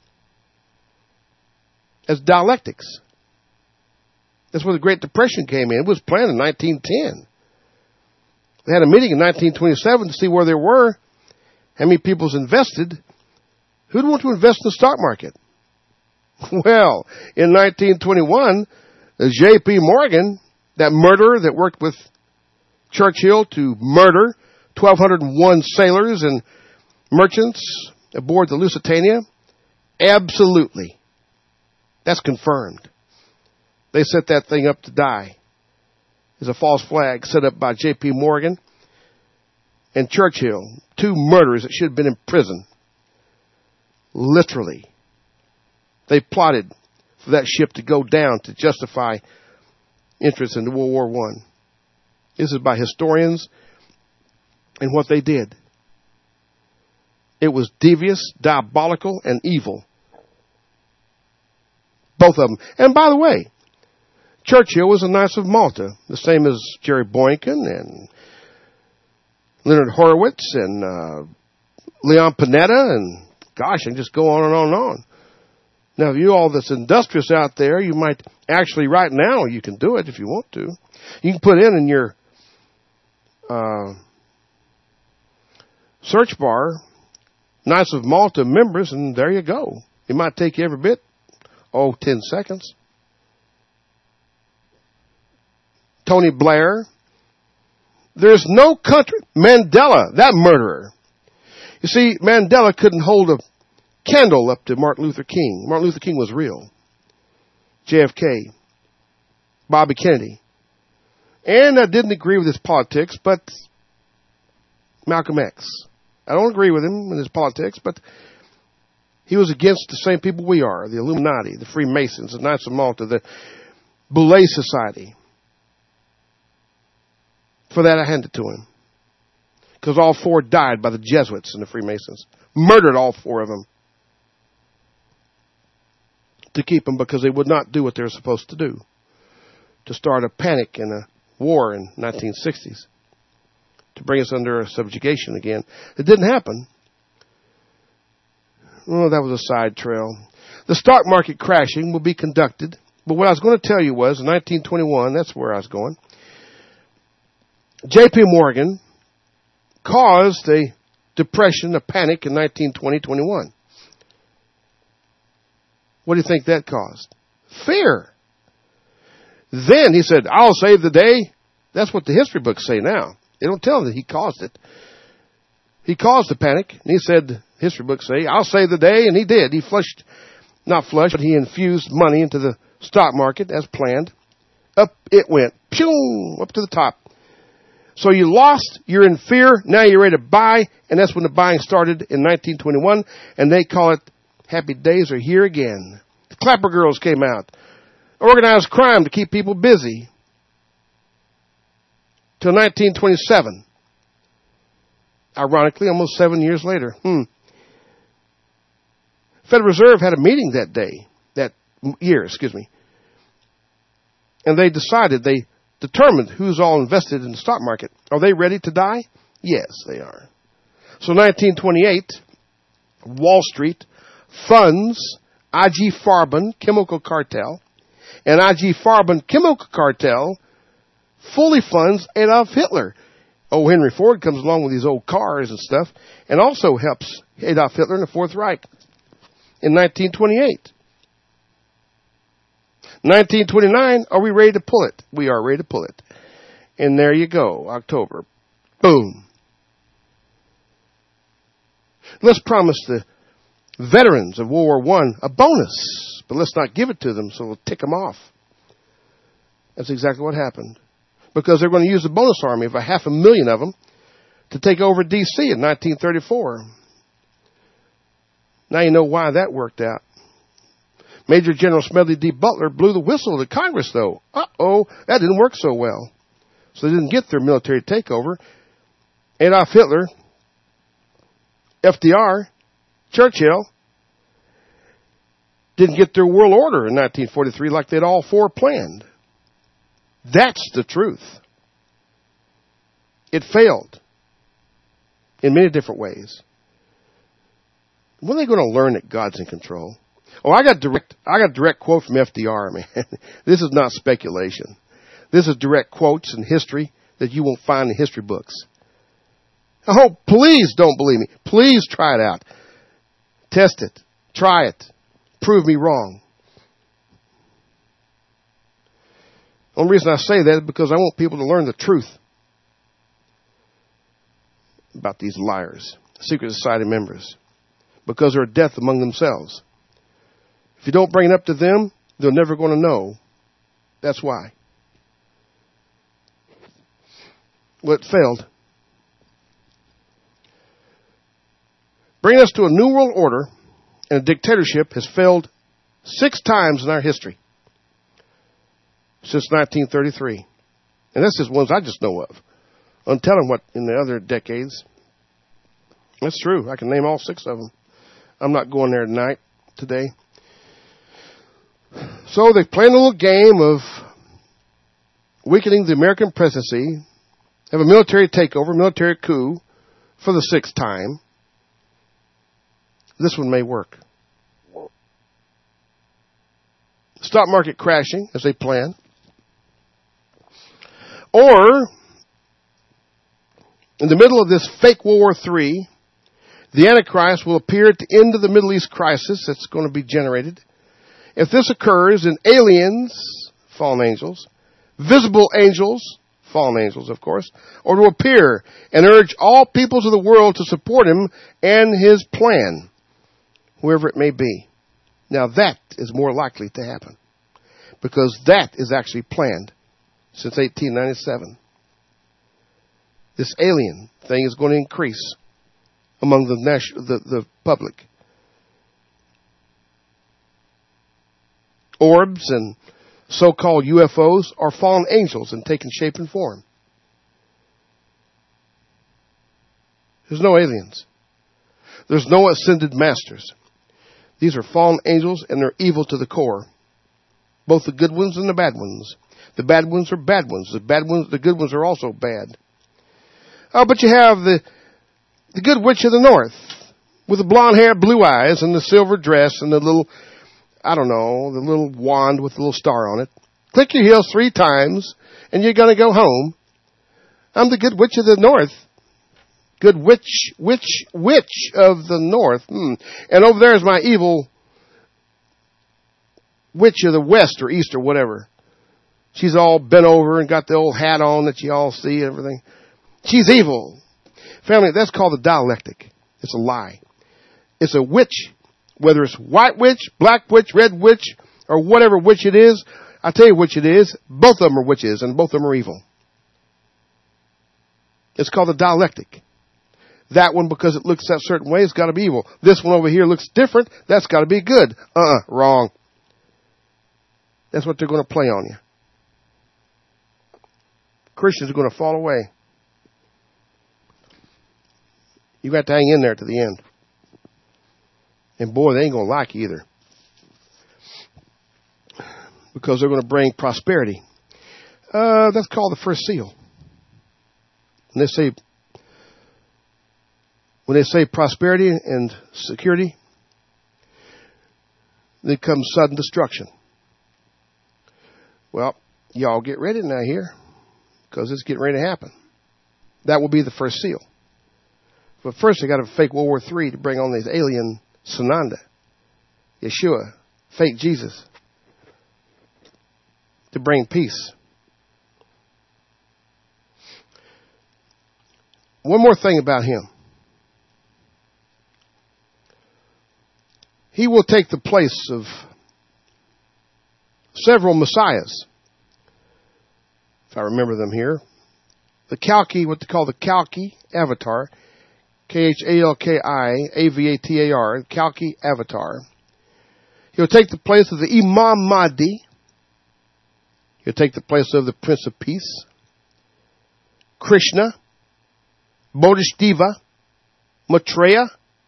as dialectics. That's where the Great Depression came in. It was planned in 1910. They had a meeting in 1927 to see where they were, how many people's invested. Who'd want to invest in the stock market? Well, in 1921, J.P. Morgan, that murderer that worked with Churchill to murder 1,201 sailors and merchants aboard the Lusitania? Absolutely. That's confirmed. They set that thing up to die. It's a false flag set up by J.P. Morgan and Churchill. 2 murderers that should have been in prison. Literally. They plotted for that ship to go down to justify interest in World War I. This is by historians and what they did. It was devious, diabolical, and evil. Both of them. And by the way, Churchill was a Knights of Malta, the same as Jerry Boykin and Leonard Horowitz and Leon Panetta and gosh, I can just go on and on and on. Now, if you all that's industrious out there, you might actually right now, you can do it if you want to. You can put in your search bar Knights of Malta members, and there you go. It might take you every bit, 10 seconds. Tony Blair. There's no country. Mandela, that murderer. You see, Mandela couldn't hold a candle up to Martin Luther King. Martin Luther King was real. JFK. Bobby Kennedy. And I didn't agree with his politics, but Malcolm X. I don't agree with him in his politics, but he was against the same people we are, the Illuminati, the Freemasons, the Knights of Malta, the Boulay Society. For that, I hand it to him. Because all 4 died by the Jesuits and the Freemasons. Murdered all 4 of them. to keep them because they would not do what they were supposed to do, to start a panic and a war in 1960s, to bring us under subjugation again. It didn't happen. Oh, that was a side trail. The stock market crashing will be conducted. But what I was going to tell you was, in 1921, that's where I was going, J.P. Morgan caused a depression, a panic in 1920-21. What do you think that caused? Fear. Then he said, I'll save the day. That's what the history books say now. They don't tell that he caused it. He caused the panic, and he said, history books say, I'll save the day, and he did. He but he infused money into the stock market as planned. Up it went. Pew! Up to the top. So you lost, you're in fear, now you're ready to buy, and that's when the buying started in 1921, and they call it Happy Days Are Here Again. The Clapper Girls came out. Organized crime to keep people busy. Till 1927. Ironically, almost 7 years later. Federal Reserve had a meeting that year, and they determined who's all invested in the stock market. Are they ready to die? Yes, they are. So 1928, Wall Street funds IG Farben Chemical Cartel, and IG Farben Chemical Cartel fully funds Adolf Hitler. Oh, Henry Ford comes along with these old cars and stuff, and also helps Adolf Hitler in the Fourth Reich in 1928. 1929, are we ready to pull it? We are ready to pull it. And there you go, October. Boom. Let's promise the veterans of World War I a bonus, but let's not give it to them so we'll tick them off. That's exactly what happened. Because they're going to use the bonus army of 500,000 of them to take over D.C. in 1934. Now you know why that worked out. Major General Smedley D. Butler blew the whistle to Congress, though. Uh-oh, that didn't work so well. So they didn't get their military takeover. Adolf Hitler, FDR, Churchill didn't get their world order in 1943 like they'd all four planned. That's the truth. It failed in many different ways. When are they going to learn that God's in control? Oh, I got direct quote from FDR, man. This is not speculation. This is direct quotes in history that you won't find in history books. Oh, please don't believe me. Please try it out. Test it. Try it. Prove me wrong. The only reason I say that is because I want people to learn the truth about these liars, secret society members, because they're a death among themselves. If you don't bring it up to them, they're never going to know. That's why. Well, it failed. Bringing us to a new world order and a dictatorship has failed 6 times in our history since 1933. And that's just ones I just know of. I'm telling what in the other decades. That's true. I can name all 6 of them. I'm not going there today. So they played a little game of weakening the American presidency, have a military takeover, military coup for the 6th time. This one may work. Stock market crashing as they plan. Or, in the middle of this fake World War III, the Antichrist will appear at the end of the Middle East crisis that's going to be generated. If this occurs, then aliens, fallen angels, visible angels, fallen angels, of course, or to appear and urge all peoples of the world to support him and his plan, whoever it may be. Now that is more likely to happen because that is actually planned since 1897. This alien thing is going to increase among the public. Orbs and so-called UFOs are fallen angels and taking shape and form. There's no aliens. There's no ascended masters. These are fallen angels, and they're evil to the core. Both the good ones and the bad ones. The bad ones are bad ones. The good ones are also bad. Oh, but you have the good witch of the north with the blonde hair, blue eyes, and the silver dress, and the little, I don't know, the little wand with the little star on it. Click your heels 3 times, and you're going to go home. I'm the good witch of the north. Good witch of the north. And over there is my evil witch of the west or east or whatever. She's all bent over and got the old hat on that you all see and everything. She's evil. Family, that's called the dialectic. It's a lie. It's a witch. Whether it's white witch, black witch, red witch, or whatever witch it is, I tell you which it is. Both of them are witches, and both of them are evil. It's called the dialectic. That one, because it looks that certain way, it's got to be evil. This one over here looks different. That's got to be good. Wrong. That's what they're going to play on you. Christians are going to fall away. You got to hang in there to the end. And boy, they ain't going to like you either. Because they're going to bring prosperity. That's called the first seal. When they say prosperity and security, then comes sudden destruction. Well, y'all get ready now here, because it's getting ready to happen. That will be the first seal. But first, they got to fake World War III to bring on these alien Sananda, Yeshua, fake Jesus, to bring peace. One more thing about him. He will take the place of several messiahs, if I remember them here. The Kalki, what they call the Kalki Avatar, Khalki-Avatar, Kalki Avatar. He'll take the place of the Imam Mahdi. He'll take the place of the Prince of Peace, Krishna, Bodhisattva, Maitreya.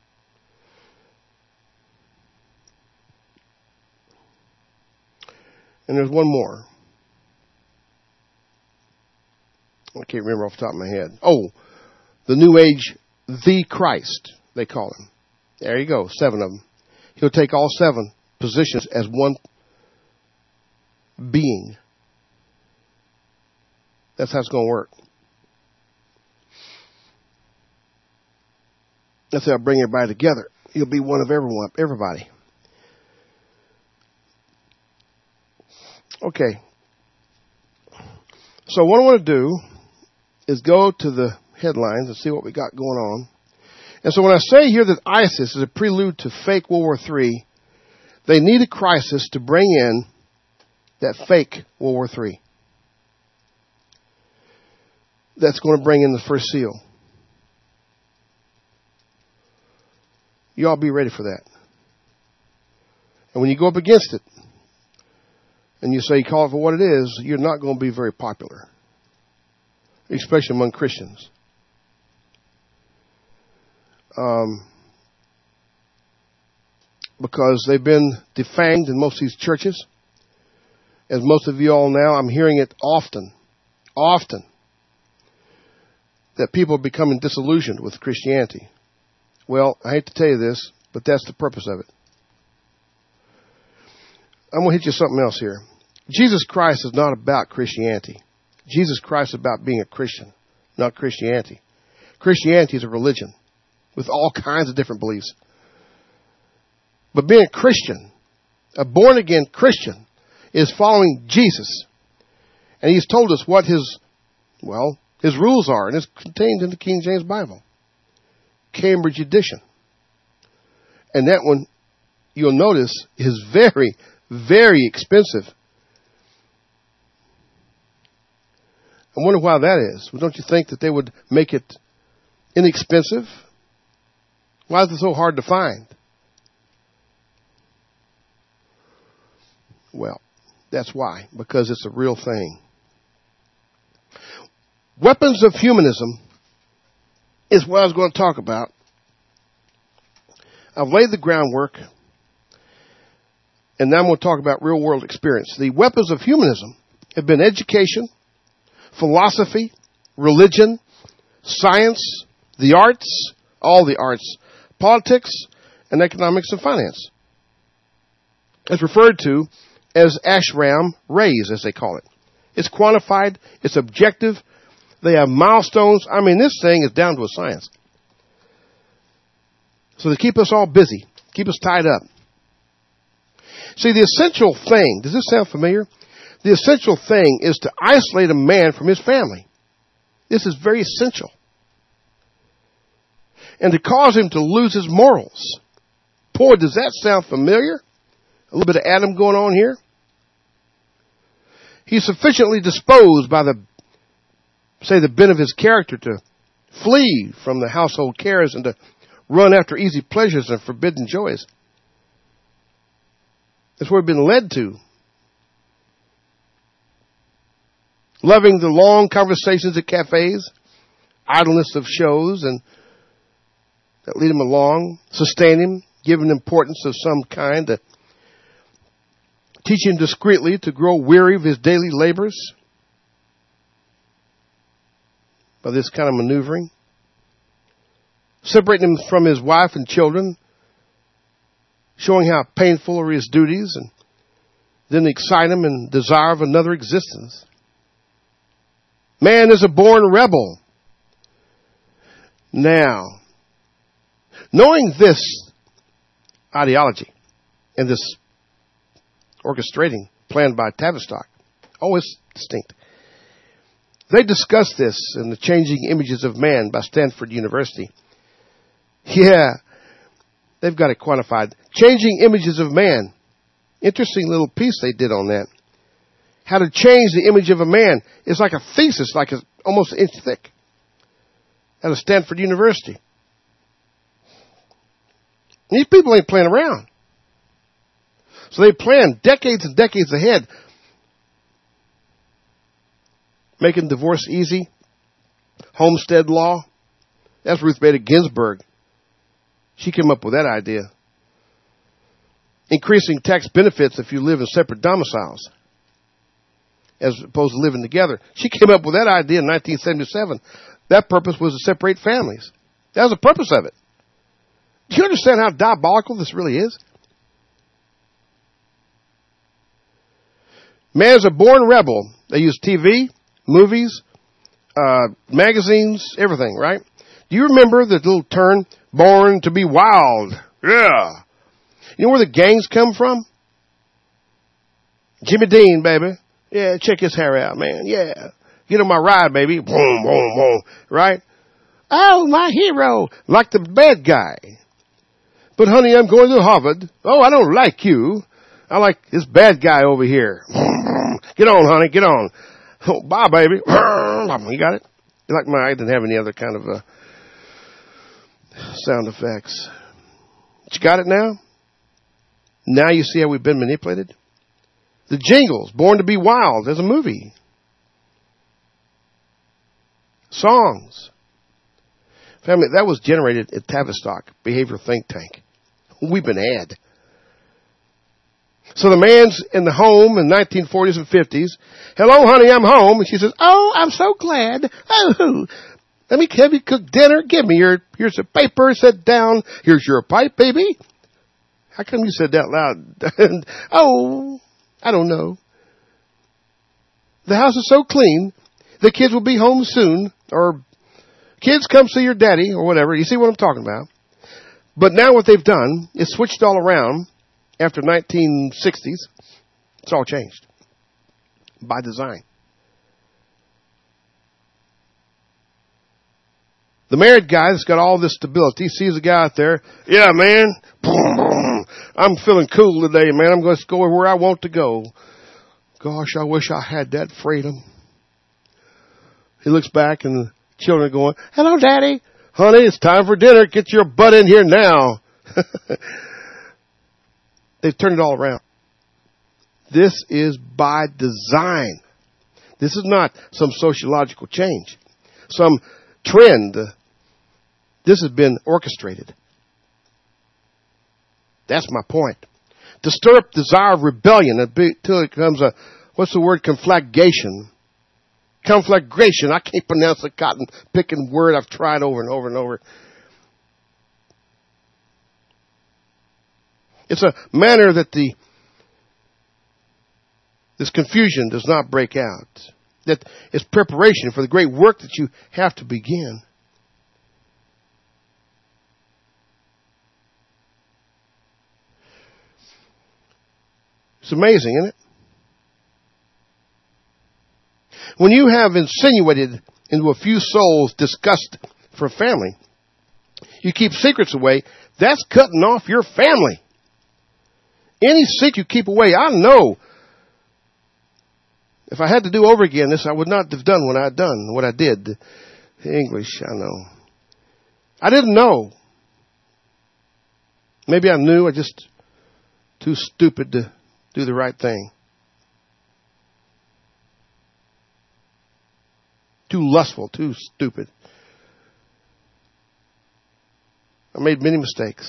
And there's one more. I can't remember off the top of my head. Oh, the New Age, the Christ, they call him. There you go, 7 of them. He'll take all 7 positions as one being. That's how it's going to work. That's how I'll bring everybody together. He'll be one of everybody. Okay. So what I want to do is go to the headlines and see what we got going on. And so when I say here that ISIS is a prelude to fake World War III, they need a crisis to bring in that fake World War III. That's going to bring in the first seal. You all be ready for that. And when you go up against it, and you say, call it for what it is, you're not going to be very popular. Especially among Christians. Because they've been defanged in most of these churches. As most of you all now, I'm hearing it often, that people are becoming disillusioned with Christianity. Well, I hate to tell you this, but that's the purpose of it. I'm going to hit you something else here. Jesus Christ is not about Christianity. Jesus Christ is about being a Christian, not Christianity. Christianity is a religion with all kinds of different beliefs. But being a Christian, a born-again Christian, is following Jesus. And he's told us what his rules are, and it's contained in the King James Bible. Cambridge edition. And that one, you'll notice, is very, very expensive. I wonder why that is. Well, don't you think that they would make it inexpensive? Why is it so hard to find? Well, that's why. Because it's a real thing. Weapons of humanism is what I was going to talk about. I've laid the groundwork. And now I'm going to talk about real world experience. The weapons of humanism have been education, philosophy, religion, science, the arts, all the arts, politics, and economics and finance. It's referred to as ashram rays, as they call it. It's quantified. It's objective. They have milestones. I mean, this thing is down to a science. So they keep us all busy, keep us tied up. See, the essential thing, does this sound familiar? The essential thing is to isolate a man from his family. This is very essential. And to cause him to lose his morals. Boy, does that sound familiar? A little bit of Adam going on here. He's sufficiently disposed by the bent of his character to flee from the household cares and to run after easy pleasures and forbidden joys. That's where we've been led to. Loving the long conversations at cafes, idleness of shows and that lead him along, sustain him, give him importance of some kind, to teach him discreetly to grow weary of his daily labors by this kind of maneuvering. Separating him from his wife and children, showing how painful are his duties, and then excite him in desire of another existence. Man is a born rebel. Now, knowing this ideology and this orchestrating planned by Tavistock, always distinct. They discuss this in The Changing Images of Man by Stanford University. Yeah, they've got it quantified. Changing Images of Man. Interesting little piece they did on that. How to change the image of a man. It's like a thesis, like almost an inch thick. Out of Stanford University. These people ain't playing around. So they plan decades and decades ahead. Making divorce easy. Homestead law. That's Ruth Bader Ginsburg. She came up with that idea. Increasing tax benefits if you live in separate domiciles, as opposed to living together. She came up with that idea in 1977. That purpose was to separate families. That was the purpose of it. Do you understand how diabolical this really is? Man is a born rebel. They use TV, movies, magazines, everything, right? Do you remember the little turn, born to be wild? Yeah. You know where the gangs come from? Jimmy Dean, baby. Yeah, check his hair out, man. Yeah. Get on my ride, baby. Boom, boom, boom. Right? Oh, my hero. Like the bad guy. But honey, I'm going to Harvard. Oh, I don't like you. I like this bad guy over here. Get on, honey. Get on. Oh, bye, baby. You got it? Like I didn't have any other kind of sound effects. But you got it now? Now you see how we've been manipulated? The Jingles, Born to be Wild, there's a movie. Songs. Family, that was generated at Tavistock, Behavioral Think Tank. We've been had. So the man's in the home in the 1940s and 50s. Hello, honey, I'm home. And she says, oh, I'm so glad. Oh, let me have you cook dinner. Give me here's a paper. Sit down. Here's your pipe, baby. How come you said that loud? Oh, I don't know. The house is so clean. The kids will be home soon. Or kids, come see your daddy or whatever. You see what I'm talking about? But now what they've done is switched all around after 1960s. It's all changed by design. The married guy that's got all this stability sees a guy out there. Yeah, man. Boom, boom. I'm feeling cool today, man. I'm going to go where I want to go. Gosh, I wish I had that freedom. He looks back and the children are going, hello, Daddy. Honey, it's time for dinner. Get your butt in here now. They've turned it all around. This is by design. This is not some sociological change, some trend. This has been orchestrated. That's my point. to stir up desire of rebellion until it becomes a, what's the word, conflagration. Conflagration. I can't pronounce the cotton picking word. I've tried over and over and over. It's a manner that this confusion does not break out. That it's preparation for the great work that you have to begin. It's amazing, isn't it? When you have insinuated into a few souls disgust for family, you keep secrets away, that's cutting off your family. Any secret you keep away, I know. If I had to do over again this, I would not have done what I did. English, I know. I didn't know. Maybe I knew, I just too stupid to do the right thing. Too lustful, too stupid. I made many mistakes.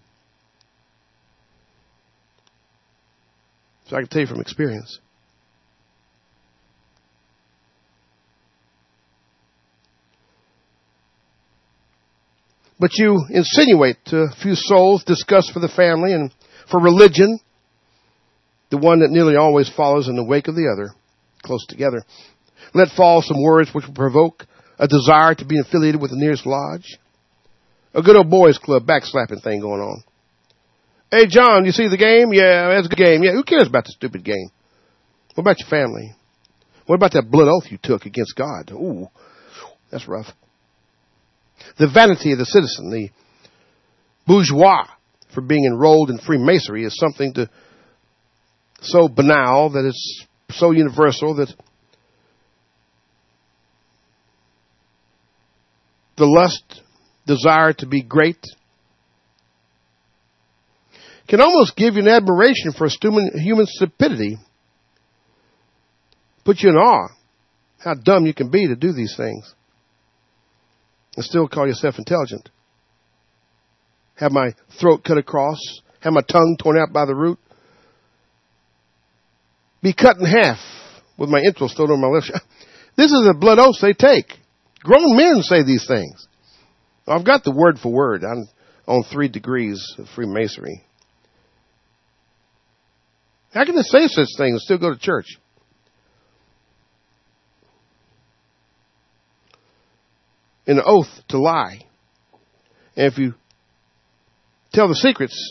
So I can tell you from experience. But you insinuate to a few souls disgust for the family and for religion, the one that nearly always follows in the wake of the other, close together. Let fall some words which will provoke a desire to be affiliated with the nearest lodge. A good old boys club backslapping thing going on. Hey, John, you see the game? Yeah, that's a good game. Yeah, who cares about the stupid game? What about your family? What about that blood oath you took against God? Ooh, that's rough. The vanity of the citizen, the bourgeois, for being enrolled in Freemasonry is something so banal that it's so universal that the lust, desire to be great, can almost give you an admiration for human stupidity. Put you in awe how dumb you can be to do these things and still call yourself intelligent. Have my throat cut across, have my tongue torn out by the root, be cut in half with my entrails thrown on my left shoulder. This is a blood oath they take. Grown men say these things. I've got the word for word. I'm on 3 degrees of Freemasonry. How can they say such things and still go to church? An oath to lie. And if you tell the secrets,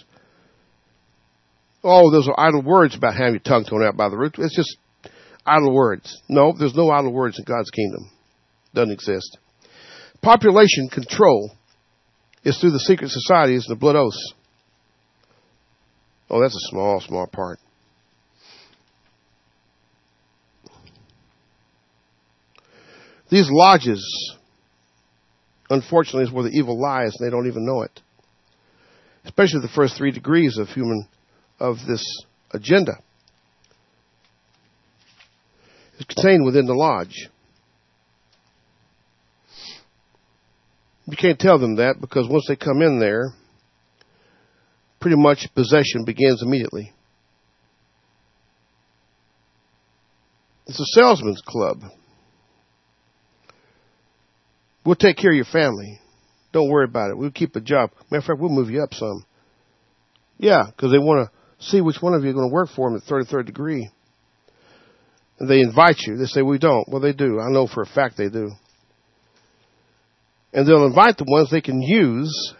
oh, those are idle words about having your tongue torn out by the root. It's just idle words. No, there's no idle words in God's kingdom. Doesn't exist. Population control is through the secret societies and the blood oaths. Oh, that's a small, small part. These lodges, unfortunately, is where the evil lies, and they don't even know it. Especially the first 3 degrees of this agenda. It's contained within the lodge. You can't tell them that because once they come in there, pretty much possession begins immediately. It's a salesman's club. We'll take care of your family. Don't worry about it. We'll keep a job. Matter of fact, we'll move you up some. Yeah, because they want to see which one of you are going to work for them at 33rd degree. And they invite you. They say, we don't. Well, they do. I know for a fact they do. And they'll invite the ones they can use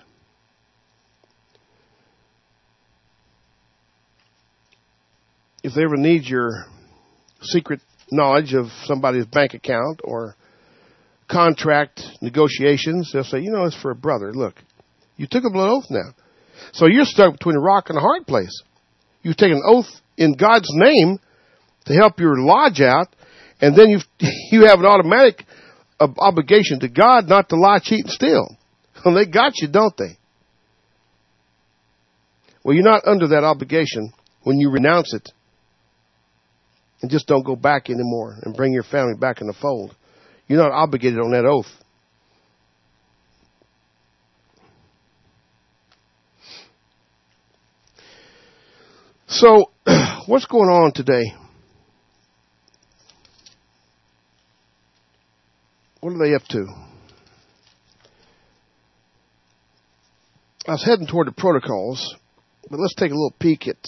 if they ever need your secret knowledge of somebody's bank account or contract negotiations. They'll say, it's for a brother. Look, you took a blood oath now. So you're stuck between a rock and a hard place. You've taken an oath in God's name to help your lodge out, and then you have an automatic obligation to God not to lie, cheat, and steal. Well, they got you, don't they? Well, you're not under that obligation when you renounce it and just don't go back anymore and bring your family back in the fold. You're not obligated on that oath. So, what's going on today? What are they up to? I was heading toward the protocols, but let's take a little peek at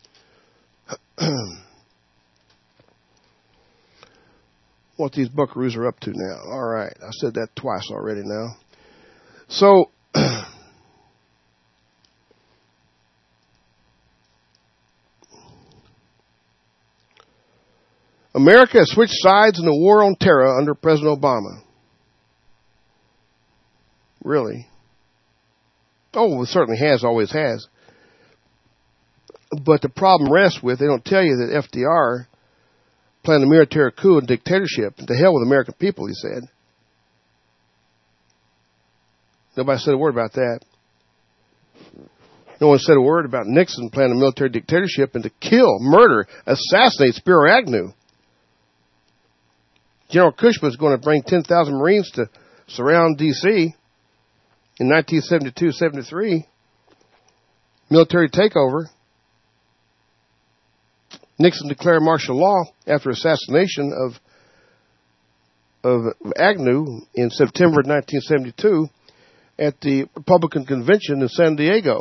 what these buckaroos are up to now. All right, I said that twice already now. So, America has switched sides in the war on terror under President Obama. Really? Oh, it certainly has, always has. But the problem rests with, they don't tell you that FDR planned a military coup and dictatorship. To hell with American people, he said. Nobody said a word about that. No one said a word about Nixon planning a military dictatorship and to kill, murder, assassinate Spiro Agnew. General Cushman was going to bring 10,000 Marines to surround D.C. in 1972-73. Military takeover. Nixon declared martial law after assassination of Agnew in September of 1972 at the Republican convention in San Diego.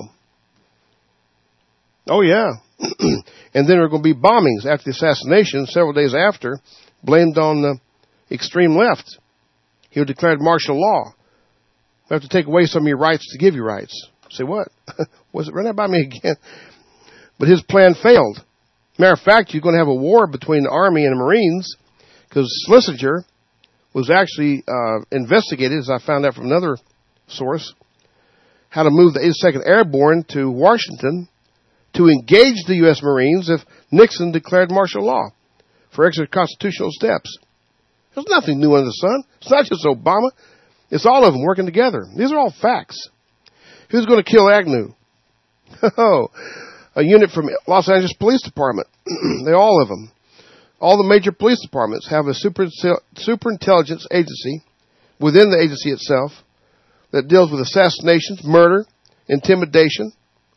Oh, yeah. And then there were going to be bombings after the assassination several days after, blamed on the extreme left. He declared martial law. We have to take away some of your rights to give you rights. Say what? Was it run out by me again? But his plan failed. Matter of fact, you're going to have a war between the Army and the Marines because Schlesinger was actually investigated, as I found out from another source, how to move the 82nd Airborne to Washington to engage the U.S. Marines if Nixon declared martial law for extra-constitutional steps. There's nothing new under the sun. It's not just Obama. It's all of them working together. These are all facts. Who's going to kill Agnew? Oh, a unit from Los Angeles Police Department. All of them. All the major police departments have a superintelligence agency within the agency itself that deals with assassinations, murder, intimidation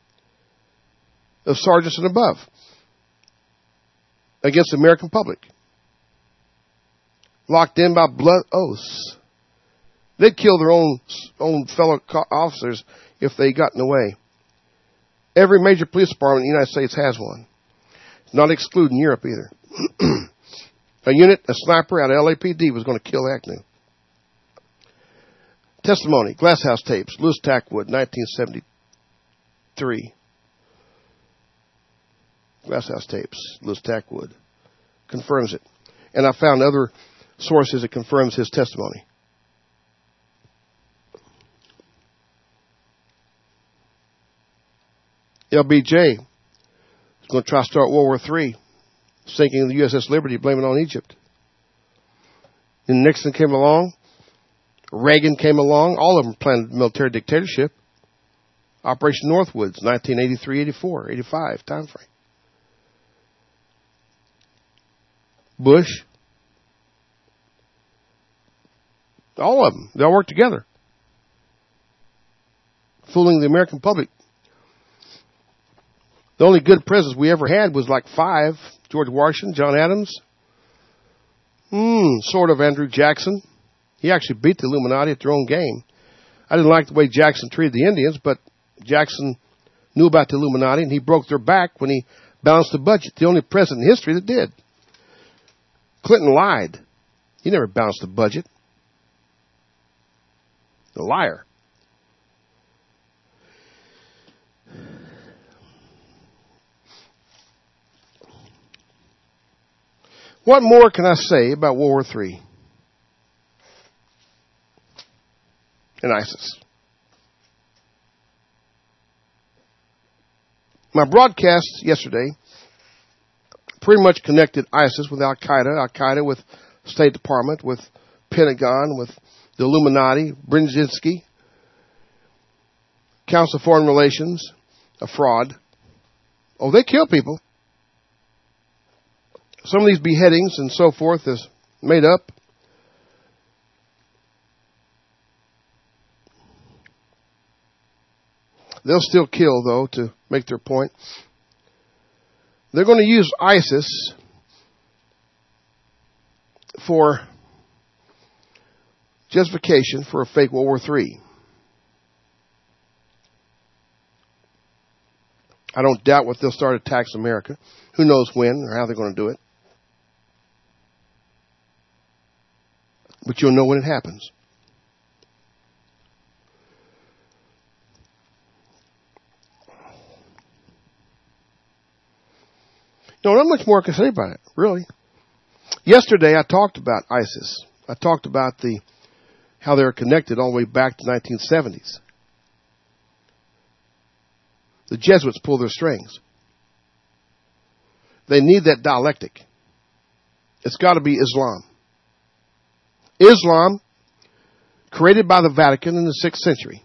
of sergeants and above against the American public. Locked in by blood oaths. They'd kill their own fellow officers if they got in the way. Every major police department in the United States has one. Not excluding Europe either. A sniper out of LAPD was going to kill Agnew. Testimony, Glasshouse tapes, Lewis Tackwood, 1973. Glasshouse tapes, Lewis Tackwood. Confirms it. And I found other sources that confirms his testimony. LBJ is going to try to start World War III, sinking the USS Liberty, blaming it on Egypt. Then Nixon came along. Reagan came along. All of them planned military dictatorship. Operation Northwoods, 1983, 84, 85 time frame. Bush. All of them. They all worked together. Fooling the American public. The only good presidents we ever had was like 5. George Washington, John Adams. Sort of Andrew Jackson. He actually beat the Illuminati at their own game. I didn't like the way Jackson treated the Indians, but Jackson knew about the Illuminati, and he broke their back when he balanced the budget. The only president in history that did. Clinton lied. He never balanced the budget. The liar. What more can I say about World War III and ISIS? My broadcast yesterday pretty much connected ISIS with Al-Qaeda, Al-Qaeda with State Department, with Pentagon, with the Illuminati, Brzezinski, Council of Foreign Relations, a fraud. Oh, they kill people. Some of these beheadings and so forth is made up. They'll still kill, though, to make their point. They're going to use ISIS for justification for a fake World War III. I don't doubt what they'll start attacks America. Who knows when or how they're going to do it. But you'll know when it happens. No, not much more I can say about it, really. Yesterday I talked about ISIS. I talked about how they're connected all the way back to the 1970s. The Jesuits pull their strings. They need that dialectic. It's got to be Islam. Islam, created by the Vatican in the 6th century,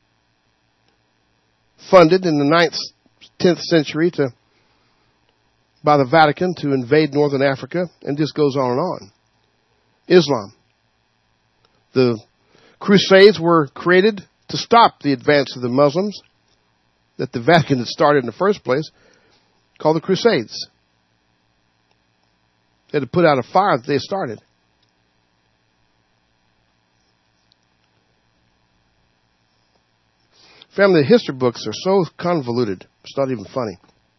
funded in the 9th, 10th century by the Vatican to invade northern Africa, and just goes on and on. Islam. The Crusades were created to stop the advance of the Muslims that the Vatican had started in the first place, called the Crusades. They had to put out a fire that they started. Family, the history books are so convoluted, it's not even funny.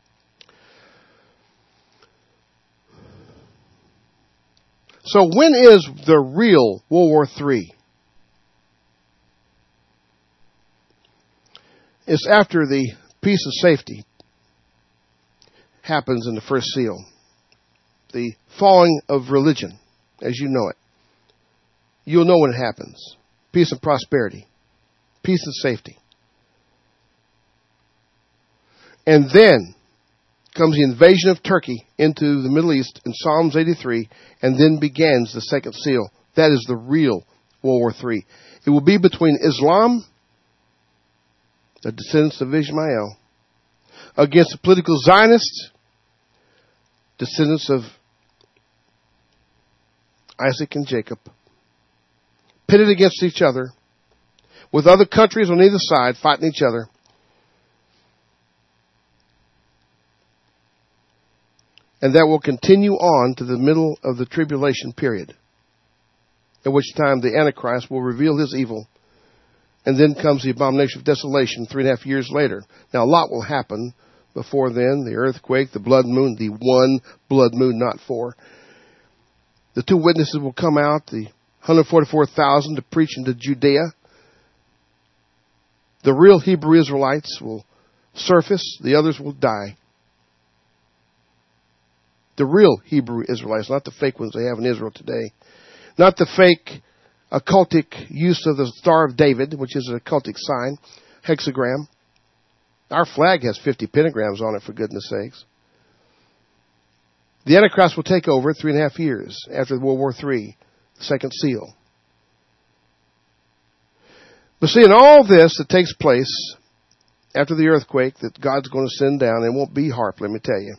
So when is the real World War III? It's after the peace of safety happens in the first seal. The falling of religion, as you know it. You'll know when it happens. Peace and prosperity. Peace and safety. And then comes the invasion of Turkey into the Middle East in Psalms 83, and then begins the second seal. That is the real World War III. It will be between Islam, the descendants of Ishmael, against the political Zionists, descendants of Isaac and Jacob, pitted against each other, with other countries on either side fighting each other. And that will continue on to the middle of the tribulation period, at which time the Antichrist will reveal his evil. And then comes the abomination of desolation 3.5 years later. Now, a lot will happen before then. The earthquake, the blood moon, the one blood moon, not four. The two witnesses will come out, the 144,000 to preach into Judea. The real Hebrew Israelites will surface. The others will die. The real Hebrew Israelites, not the fake ones they have in Israel today. Not the fake occultic use of the Star of David, which is an occultic sign, hexagram. Our flag has 50 pentagrams on it, for goodness sakes. The Antichrist will take over 3.5 years after World War III, the second seal. But see, in all this that takes place after the earthquake that God's going to send down, it won't be HAARP, let me tell you.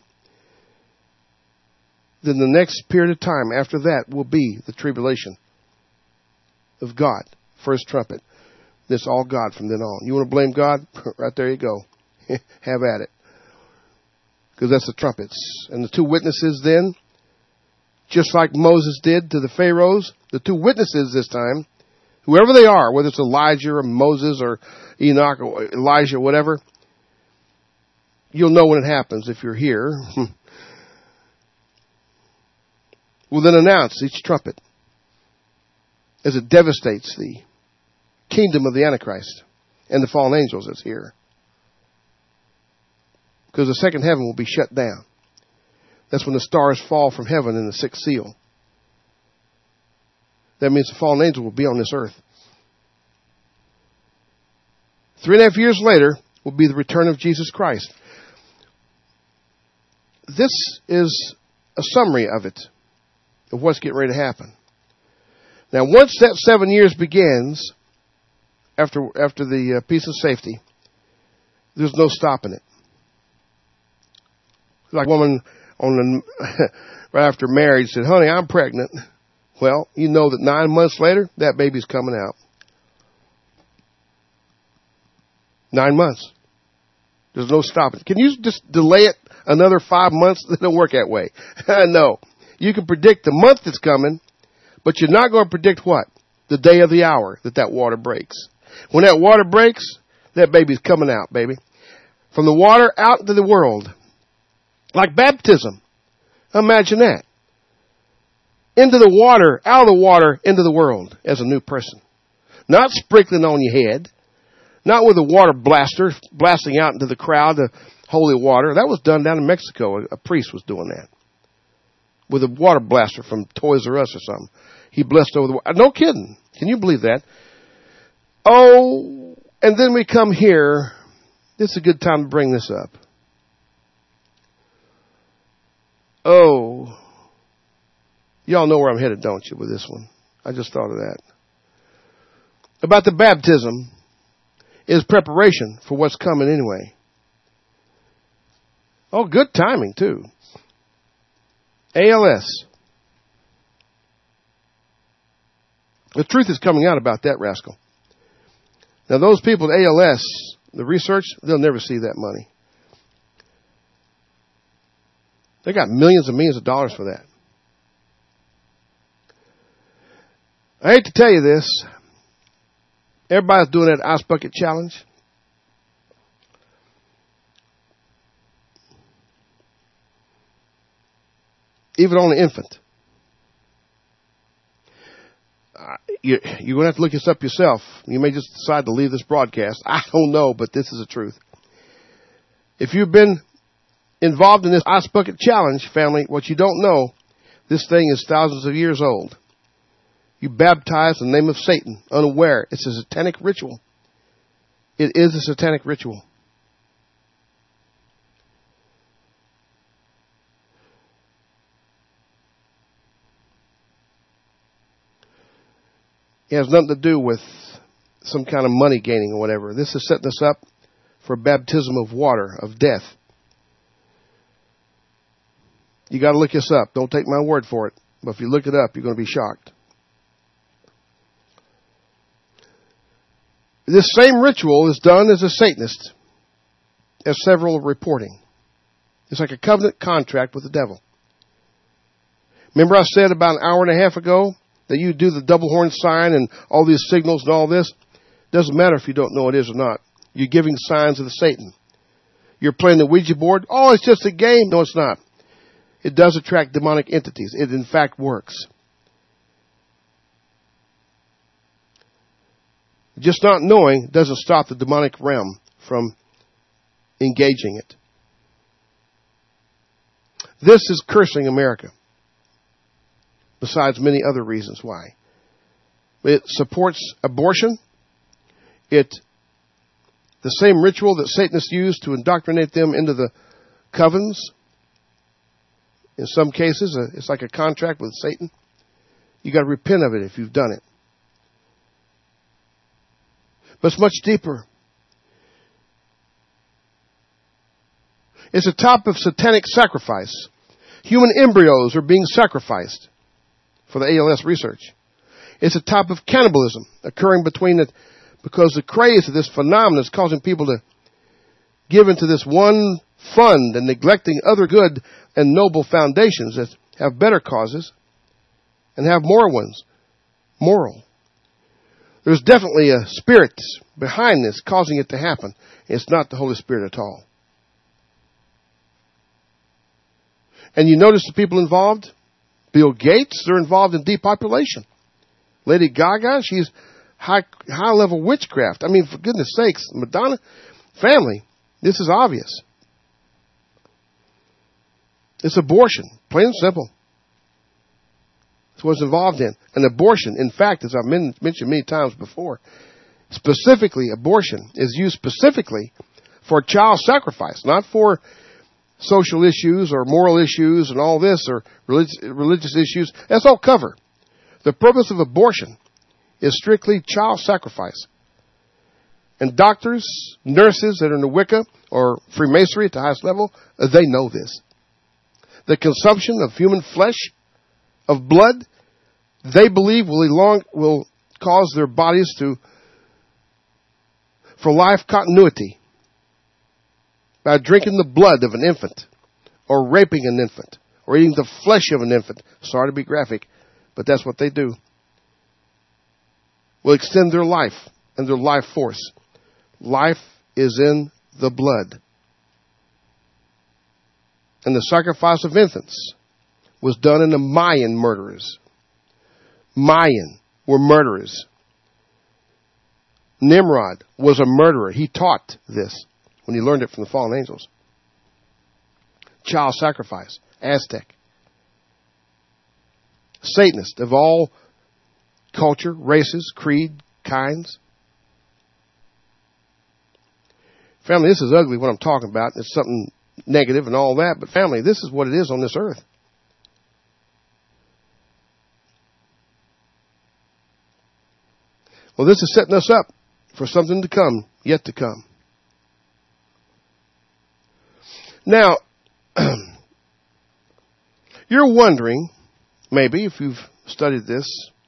Then the next period of time after that will be the tribulation of God. First trumpet. This all God from then on. You want to blame God? Right there you go. Have at it. Because that's the trumpets. And the two witnesses then, just like Moses did to the Pharaohs, the two witnesses this time, whoever they are, whether it's Elijah or Moses or Enoch or Elijah or whatever, you'll know when it happens if you're here. Will then announce each trumpet as it devastates the kingdom of the Antichrist and the fallen angels that's here. Because the second heaven will be shut down. That's when the stars fall from heaven in the sixth seal. That means the fallen angel will be on this earth. 3.5 years later will be the return of Jesus Christ. This is a summary of it, of what's getting ready to happen. Now, once that 7 years begins, after the peace of safety, there's no stopping it. Like a woman right after marriage said, "Honey, I'm pregnant." Well, you know that 9 months later, that baby's coming out. 9 months. There's no stopping. Can you just delay it another 5 months. It don't work that way. No. You can predict the month that's coming, but you're not going to predict what? The day of the hour that water breaks. When that water breaks, that baby's coming out, baby. From the water out into the world. Like baptism. Imagine that. Into the water, out of the water, into the world as a new person. Not sprinkling on your head. Not with a water blaster blasting out into the crowd, the holy water. That was done down in Mexico. A priest was doing that. With a water blaster from Toys R Us or something. He blessed over the water. No kidding. Can you believe that? Oh, and then we come here. This is a good time to bring this up. Oh, y'all know where I'm headed, don't you, with this one? I just thought of that. About the baptism is preparation for what's coming anyway. Oh, good timing, too. ALS. The truth is coming out about that rascal. Now, those people at ALS, the research, they'll never see that money. They got millions and millions of dollars for that. I hate to tell you this. Everybody's doing that ice bucket challenge. Even on an infant. You're going to have to look this up yourself. You may just decide to leave this broadcast. I don't know, but this is the truth. If you've been involved in this ice bucket challenge, family, what you don't know, this thing is thousands of years old. You baptize in the name of Satan, unaware. It's a satanic ritual. It is a satanic ritual. It has nothing to do with some kind of money gaining or whatever. This is setting us up for a baptism of water, of death. You got to look this up. Don't take my word for it. But if you look it up, you're going to be shocked. This same ritual is done as a Satanist, as several are reporting. It's like a covenant contract with the devil. Remember I said about an hour and a half ago that you do the double horn sign and all these signals and all this? Doesn't matter if you don't know what it is or not. You're giving signs of the Satan. You're playing the Ouija board. Oh, it's just a game. No, it's not. It does attract demonic entities. It, in fact, works. Just not knowing doesn't stop the demonic realm from engaging it. This is cursing America. Besides many other reasons why. It supports abortion. The same ritual that Satanists use to indoctrinate them into the covens. In some cases, it's like a contract with Satan. You got to repent of it if you've done it. But it's much deeper. It's a type of satanic sacrifice. Human embryos are being sacrificed for the ALS research. It's a type of cannibalism occurring because the craze of this phenomenon is causing people to give into this one fund and neglecting other good and noble foundations that have better causes and have more ones, moral. There's definitely a spirit behind this causing it to happen. It's not the Holy Spirit at all. And you notice the people involved? Bill Gates, they're involved in depopulation. Lady Gaga, she's high-level witchcraft. I mean, for goodness sakes, Madonna, family, this is obvious. It's abortion, plain and simple. That's what it's involved in. An abortion, in fact, as I've mentioned many times before, specifically, abortion is used specifically for child sacrifice, not for social issues or moral issues and all this or religious issues. That's all cover. The purpose of abortion is strictly child sacrifice. And doctors, nurses that are in the Wicca or Freemasonry at the highest level, they know this. The consumption of human flesh, of blood, they believe will cause their bodies for life continuity by drinking the blood of an infant or raping an infant or eating the flesh of an infant. Sorry to be graphic, but that's what they do. Will extend their life and their life force. Life is in the blood. And the sacrifice of infants was done in the Mayan murderers. Mayan were murderers. Nimrod was a murderer. He taught this when he learned it from the fallen angels. Child sacrifice, Aztec. Satanist of all culture, races, creed, kinds. Family, this is ugly what I'm talking about. It's something negative and all that, but family, this is what it is on this earth. Well, this is setting us up for something to come, yet to come. Now, you're wondering, maybe, if you've studied this,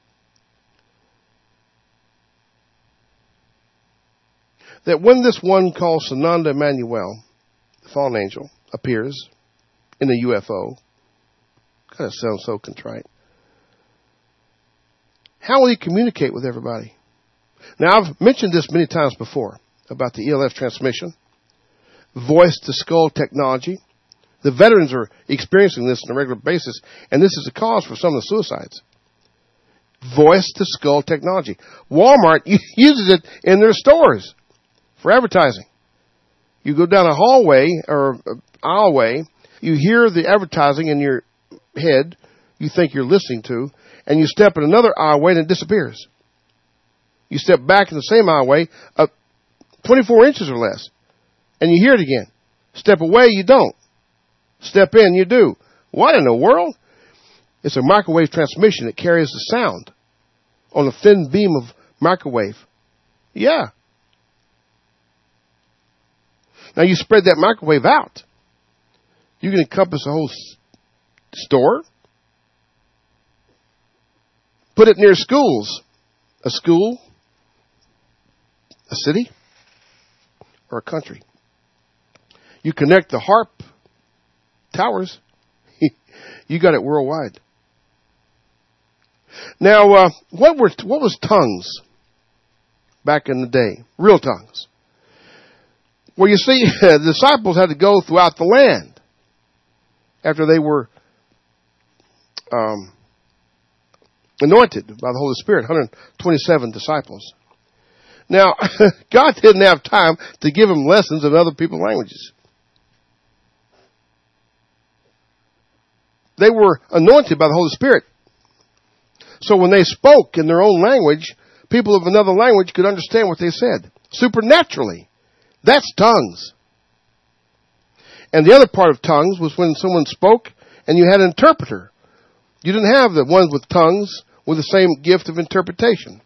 that when this one called Sananda Emmanuel, the fallen angel, appears in a UFO, kind of sounds so contrite, how will he communicate with everybody? Now, I've mentioned this many times before about the ELF transmission, voice-to-skull technology. The veterans are experiencing this on a regular basis, and this is a cause for some of the suicides. Voice-to-skull technology. Walmart uses it in their stores for advertising. You go down a hallway or aisleway, you hear the advertising in your head you think you're listening to, and you step in another aisleway and it disappears. You step back in the same aisleway, 24 inches or less, and you hear it again. Step away, you don't. Step in, you do. What in the world? It's a microwave transmission that carries the sound on a thin beam of microwave. Yeah. Now you spread that microwave out. You can encompass a whole store. Put it near schools. A school, a city, or a country. You connect the HARP towers. You got it worldwide. Now, what was tongues back in the day? Real tongues. Well, you see, the disciples had to go throughout the land after they were anointed by the Holy Spirit, 127 disciples. Now, God didn't have time to give them lessons in other people's languages. They were anointed by the Holy Spirit. So when they spoke in their own language, people of another language could understand what they said. Supernaturally. That's tongues. And the other part of tongues was when someone spoke and you had an interpreter. You didn't have the ones with tongues with the same gift of interpretation.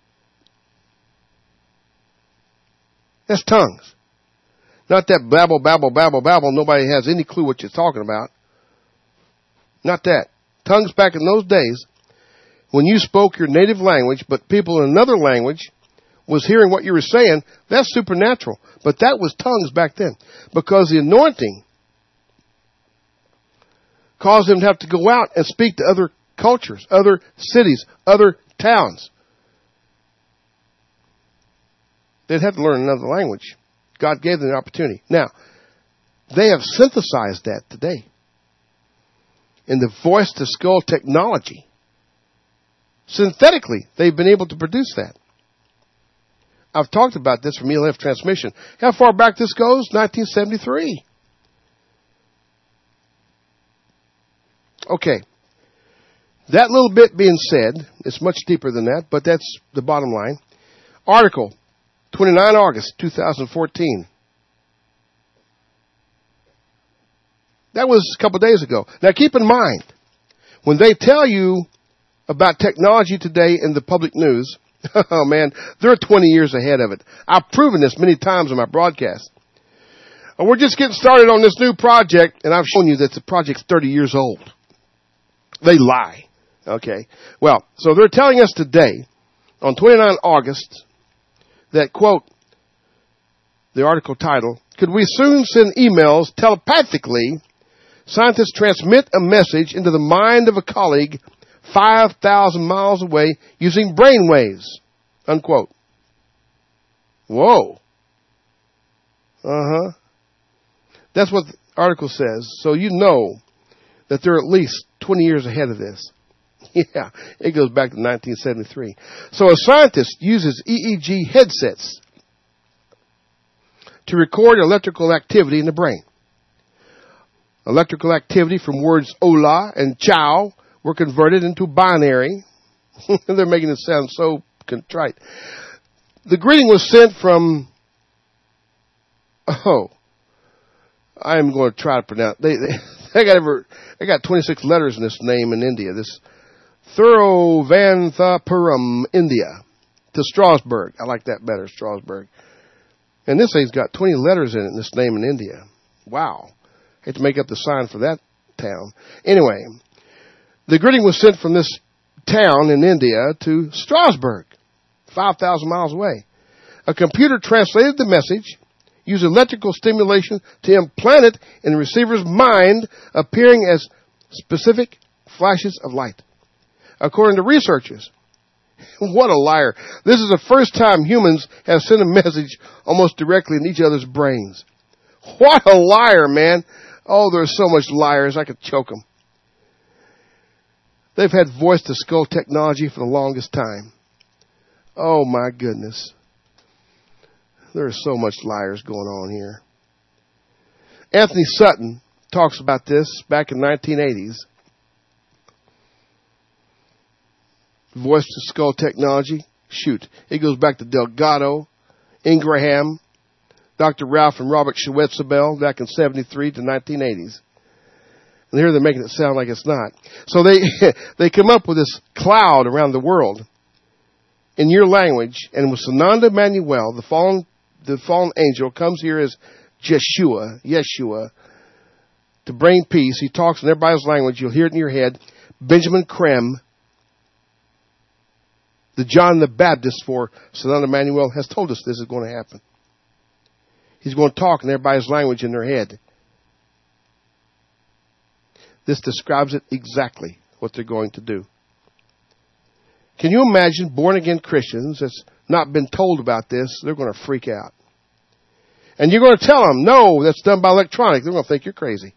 That's tongues. Not that babble, babble, babble, babble. Nobody has any clue what you're talking about. Not that. Tongues back in those days, when you spoke your native language, but people in another language was hearing what you were saying, that's supernatural. But that was tongues back then. Because the anointing caused them to have to go out and speak to other cultures, other cities, other towns. They'd have to learn another language. God gave them the opportunity. Now, they have synthesized that today in the voice-to-skull technology. Synthetically, they've been able to produce that. I've talked about this from ELF transmission. How far back this goes? 1973. Okay. That little bit being said, it's much deeper than that, but that's the bottom line. Article, 29 August 2014. That was a couple of days ago. Now keep in mind, when they tell you about technology today in the public news, oh man, they're 20 years ahead of it. I've proven this many times in my broadcast. We're just getting started on this new project, and I've shown you that the project's 30 years old. They lie. Okay. Well, so they're telling us today, on 29 August, that, quote, the article title, could we soon send emails telepathically Scientists transmit a message into the mind of a colleague 5,000 miles away using brain waves. Unquote. Whoa. Uh-huh. That's what the article says. So you know that they're at least 20 years ahead of this. Yeah, it goes back to 1973. So a scientist uses EEG headsets to record electrical activity in the brain. Electrical activity from words hola and ciao were converted into binary. They're making it sound so contrite. The greeting was sent from, I'm going to try to pronounce, they got 26 letters in this name in India, this Thiruvananthapuram, India, to Strasbourg. I like that better, Strasbourg. And this thing's got 20 letters in it in this name in India. Wow. Had to make up the sign for that town. Anyway, the greeting was sent from this town in India to Strasbourg, 5,000 miles away. A computer translated the message, used electrical stimulation to implant it in the receiver's mind, appearing as specific flashes of light. According to researchers, what a liar. This is the first time humans have sent a message almost directly in each other's brains. What a liar, man. Oh, there's so much liars, I could choke them. They've had voice-to-skull technology for the longest time. Oh, my goodness. There's so much liars going on here. Anthony Sutton talks about this back in the 1980s. Voice-to-skull technology. Shoot. It goes back to Delgado, Ingraham, Dr. Ralph and Robert Schwetzebel back in 73 to 1980s. And here they're making it sound like it's not. So they come up with this cloud around the world in your language, and with Sananda Manuel, the fallen angel, comes here as Yeshua, to bring peace. He talks in everybody's language. You'll hear it in your head. Benjamin Krem, the John the Baptist for Sananda Manuel, has told us this is going to happen. He's going to talk in everybody's language in their head. This describes it exactly what they're going to do. Can you imagine born-again Christians that's not been told about this? They're going to freak out. And you're going to tell them, no, that's done by electronic. They're going to think you're crazy.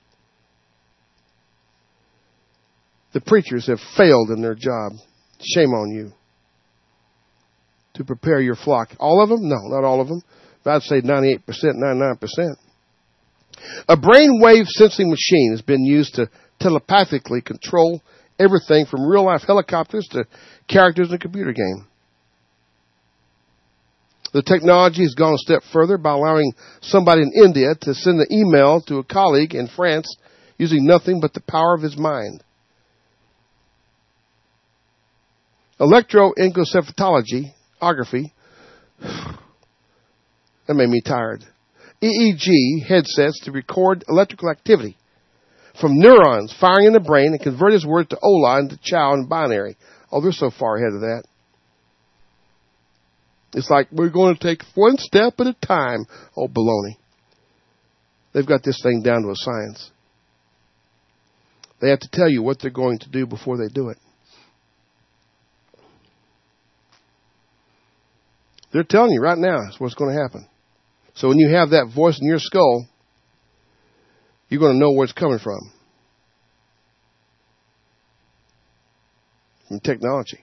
The preachers have failed in their job. Shame on you. To prepare your flock. All of them? No, not all of them. But I'd say 98%, 99%. A brainwave sensing machine has been used to telepathically control everything from real-life helicopters to characters in a computer game. The technology has gone a step further by allowing somebody in India to send an email to a colleague in France using nothing but the power of his mind. Electroencephalography, that made me tired. EEG headsets to record electrical activity from neurons firing in the brain and convert his word to hola into ciao and binary. Oh, they're so far ahead of that. It's like, we're going to take one step at a time. Oh, baloney. They've got this thing down to a science. They have to tell you what they're going to do before they do it. They're telling you right now that's what's going to happen. So when you have that voice in your skull, you're going to know where it's coming from. From technology.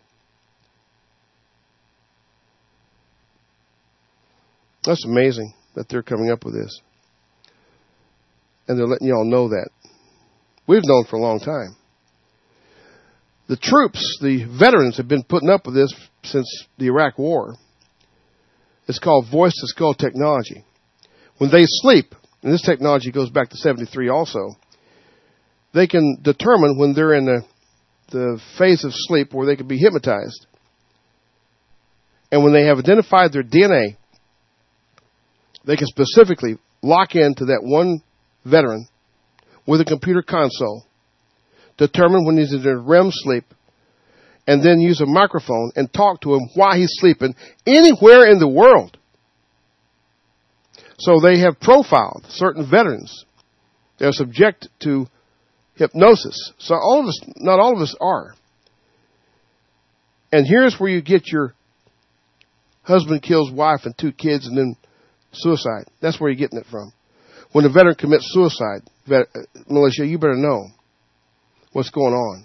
That's amazing that they're coming up with this. And they're letting you all know that. We've known for a long time. The troops, the veterans, have been putting up with this since the Iraq War. It's called voice-to-skull technology. When they sleep, and this technology goes back to 73 also, they can determine when they're in the phase of sleep where they can be hypnotized. And when they have identified their DNA, they can specifically lock into that one veteran with a computer console, determine when he's in a REM sleep, and then use a microphone and talk to him while he's sleeping anywhere in the world. So they have profiled certain veterans They're subject to hypnosis. So not all of us are. And here's where you get your husband kills wife and 2 kids and then suicide. That's where you're getting it from. When a veteran commits suicide, militia, you better know what's going on.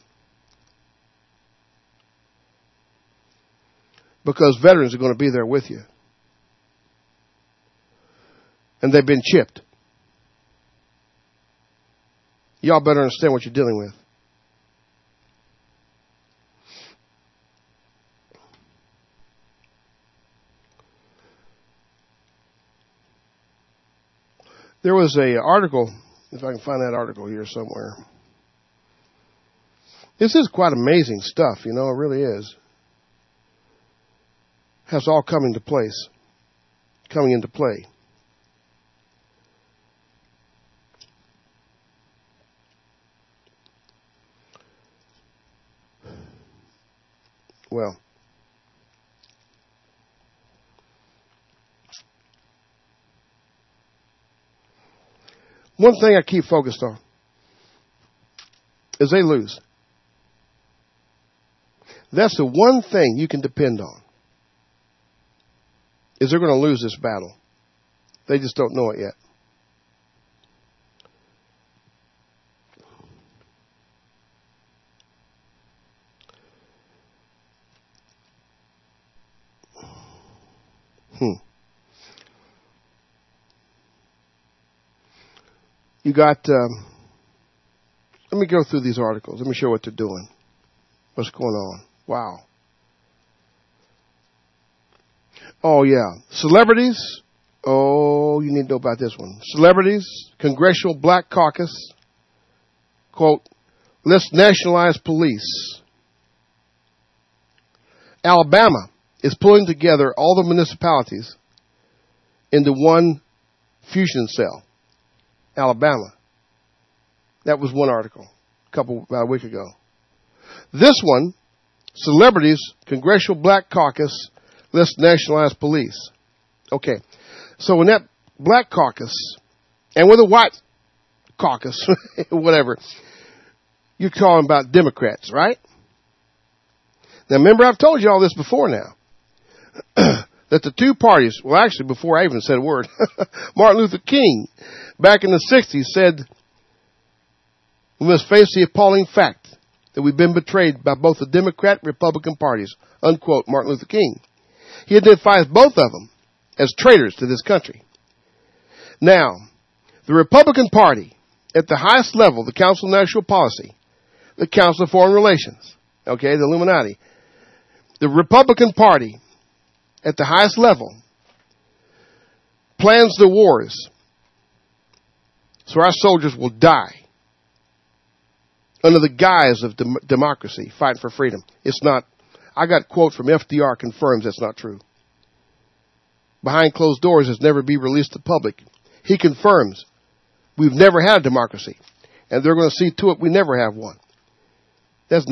Because veterans are going to be there with you. And they've been chipped. Y'all better understand what you're dealing with. There was an article, if I can find that article here somewhere. This is quite amazing stuff, it really is. Has all coming into play. Well, one thing I keep focused on is they lose. That's the one thing you can depend on. Is they're going to lose this battle. They just don't know it yet. You got, let me go through these articles. Let me show what they're doing. What's going on. Wow. Oh, yeah. Celebrities. Oh, you need to know about this one. Celebrities, Congressional Black Caucus, quote, let's nationalize police. Alabama is pulling together all the municipalities into one fusion cell. Alabama. That was one article about a week ago. This one, Celebrities, Congressional Black Caucus, let's nationalize police. Okay. So in that Black Caucus, and with a White Caucus, whatever, you're talking about Democrats, right? Now remember, I've told you all this before now. That the 2 parties, well actually before I even said a word, Martin Luther King, back in the 60s said, we must face the appalling fact that we've been betrayed by both the Democrat and Republican parties, unquote, Martin Luther King. He identifies both of them as traitors to this country. Now, the Republican Party, at the highest level, the Council of National Policy, the Council of Foreign Relations, okay, the Illuminati, the Republican Party, at the highest level, plans the wars so our soldiers will die under the guise of democracy, fighting for freedom. It's not. I got a quote from FDR confirms that's not true. Behind closed doors has never been released to the public. He confirms we've never had a democracy, and they're going to see to it we never have one. That's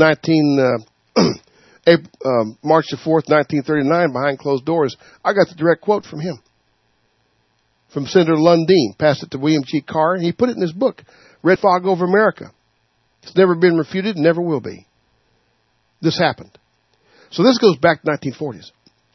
March the 4th, 1939, behind closed doors. I got the direct quote from him. From Senator Lundeen. Passed it to William G. Carr, and he put it in his book, Red Fog Over America. It's never been refuted and never will be. This happened. So this goes back to 1940s.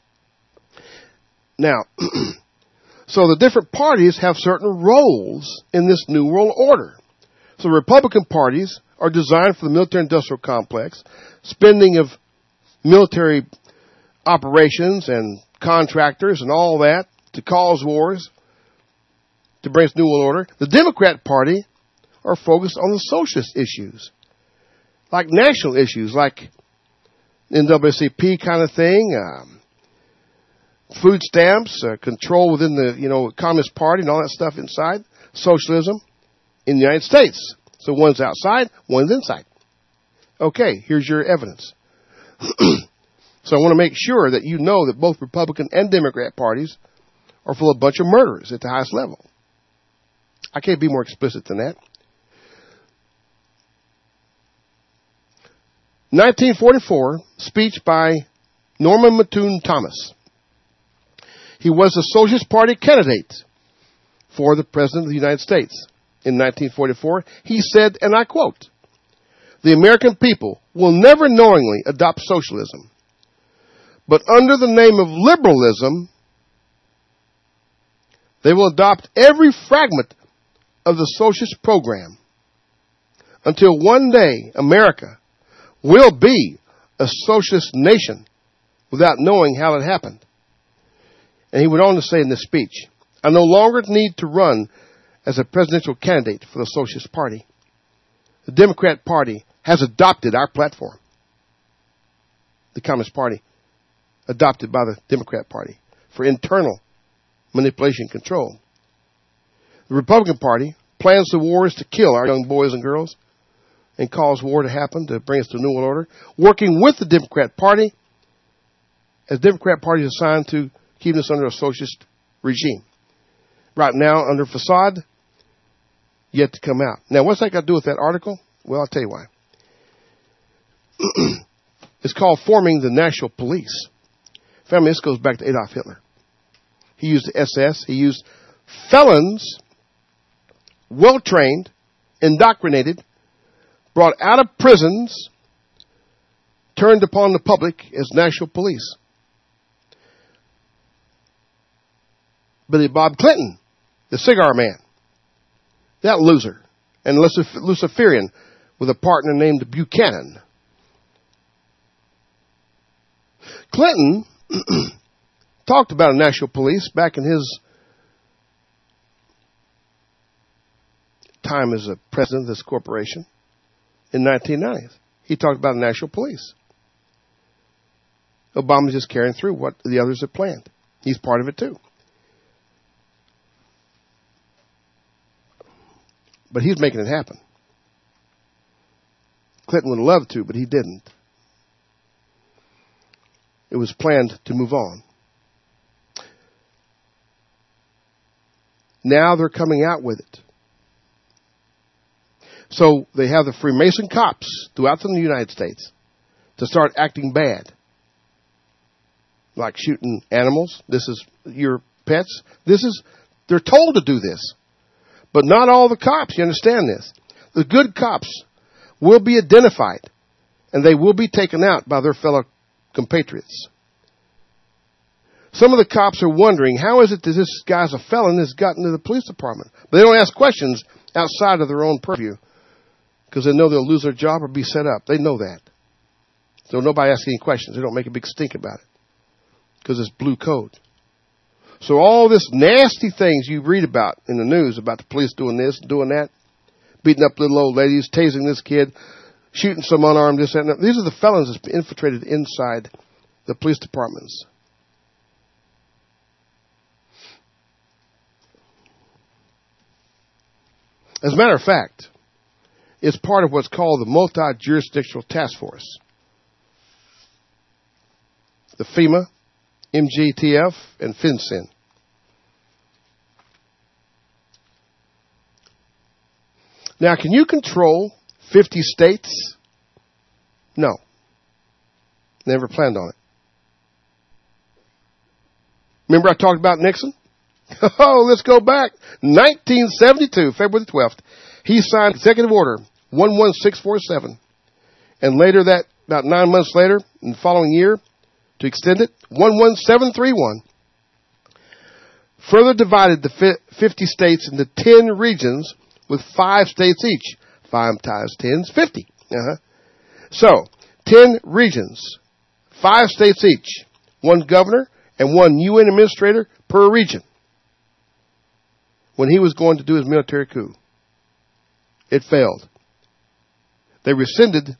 Now, so the different parties have certain roles in this New World Order. So Republican parties are designed for the military-industrial complex, spending of military operations and contractors and all that to cause wars, to bring us New World Order. The Democrat Party are focused on the socialist issues, like national issues, like NAACP kind of thing, food stamps, control within the Communist Party and all that stuff inside, socialism in the United States. So one's outside, one's inside. Okay, here's your evidence. So I want to make sure that you know that both Republican and Democrat parties are full of a bunch of murderers at the highest level. I can't be more explicit than that. 1944, speech by Norman Mattoon Thomas. He was a Socialist Party candidate for the President of the United States. in 1944, he said, and I quote, "The American people will never knowingly adopt socialism, but under the name of liberalism, they will adopt every fragment of the socialist program until one day America will be a socialist nation without knowing how it happened." And he went on to say in this speech, "I no longer need to run as a presidential candidate for the Socialist Party. The Democrat Party has adopted our platform." The Communist Party, adopted by the Democrat Party for internal manipulation and control. The Republican Party plans the wars to kill our young boys and girls and cause war to happen to bring us to a new world order, working with the Democrat Party, as Democrat Party is assigned to keeping us under a socialist regime. Right now, under facade, yet to come out. Now, what's that got to do with that article? Well, I'll tell you why. It's called Forming the National Police. Family, this goes back to Adolf Hitler. He used the SS. He used felons, well-trained, indoctrinated, brought out of prisons, turned upon the public as national police. Billy Bob Clinton, the cigar man, that loser, and Luciferian with a partner named Buchanan. Clinton talked about a national police back in his time as a president of this corporation in 1990s. He talked about a national police. Obama's just carrying through what the others have planned. He's part of it too. But he's making it happen. Clinton would have loved to, but he didn't. It was planned to move on. Now they're coming out with it. So they have the Freemason cops throughout the United States to start acting bad. Like shooting animals. This is your pets. They're told to do this. But not all the cops, you understand this. The good cops will be identified, and they will be taken out by their fellow compatriots. Some of the cops are wondering, how is it that this guy's a felon has gotten to the police department? But they don't ask questions outside of their own purview, because they know they'll lose their job or be set up. They know that. So nobody asks any questions. They don't make a big stink about it, because it's blue code. So all this nasty things you read about in the news about the police doing this, doing that, beating up little old ladies, tasing this kid, shooting some unarmed, this, that, and that. These are the felons that's infiltrated inside the police departments. As a matter of fact, it's part of what's called the Multi-Jurisdictional Task Force. The FEMA, MGTF, and FinCEN. Now, can you control 50 states? No. Never planned on it. Remember I talked about Nixon? Oh, let's go back. 1972, February the 12th. He signed Executive Order 11647. And later that, about 9 months later, in the following year, to extend it, 11731. Further divided the 50 states into 10 regions with 5 states each. 5 times 10 is 50. So, 10 regions, 5 states each, 1 governor and 1 UN administrator per region. When he was going to do his military coup, it failed. They rescinded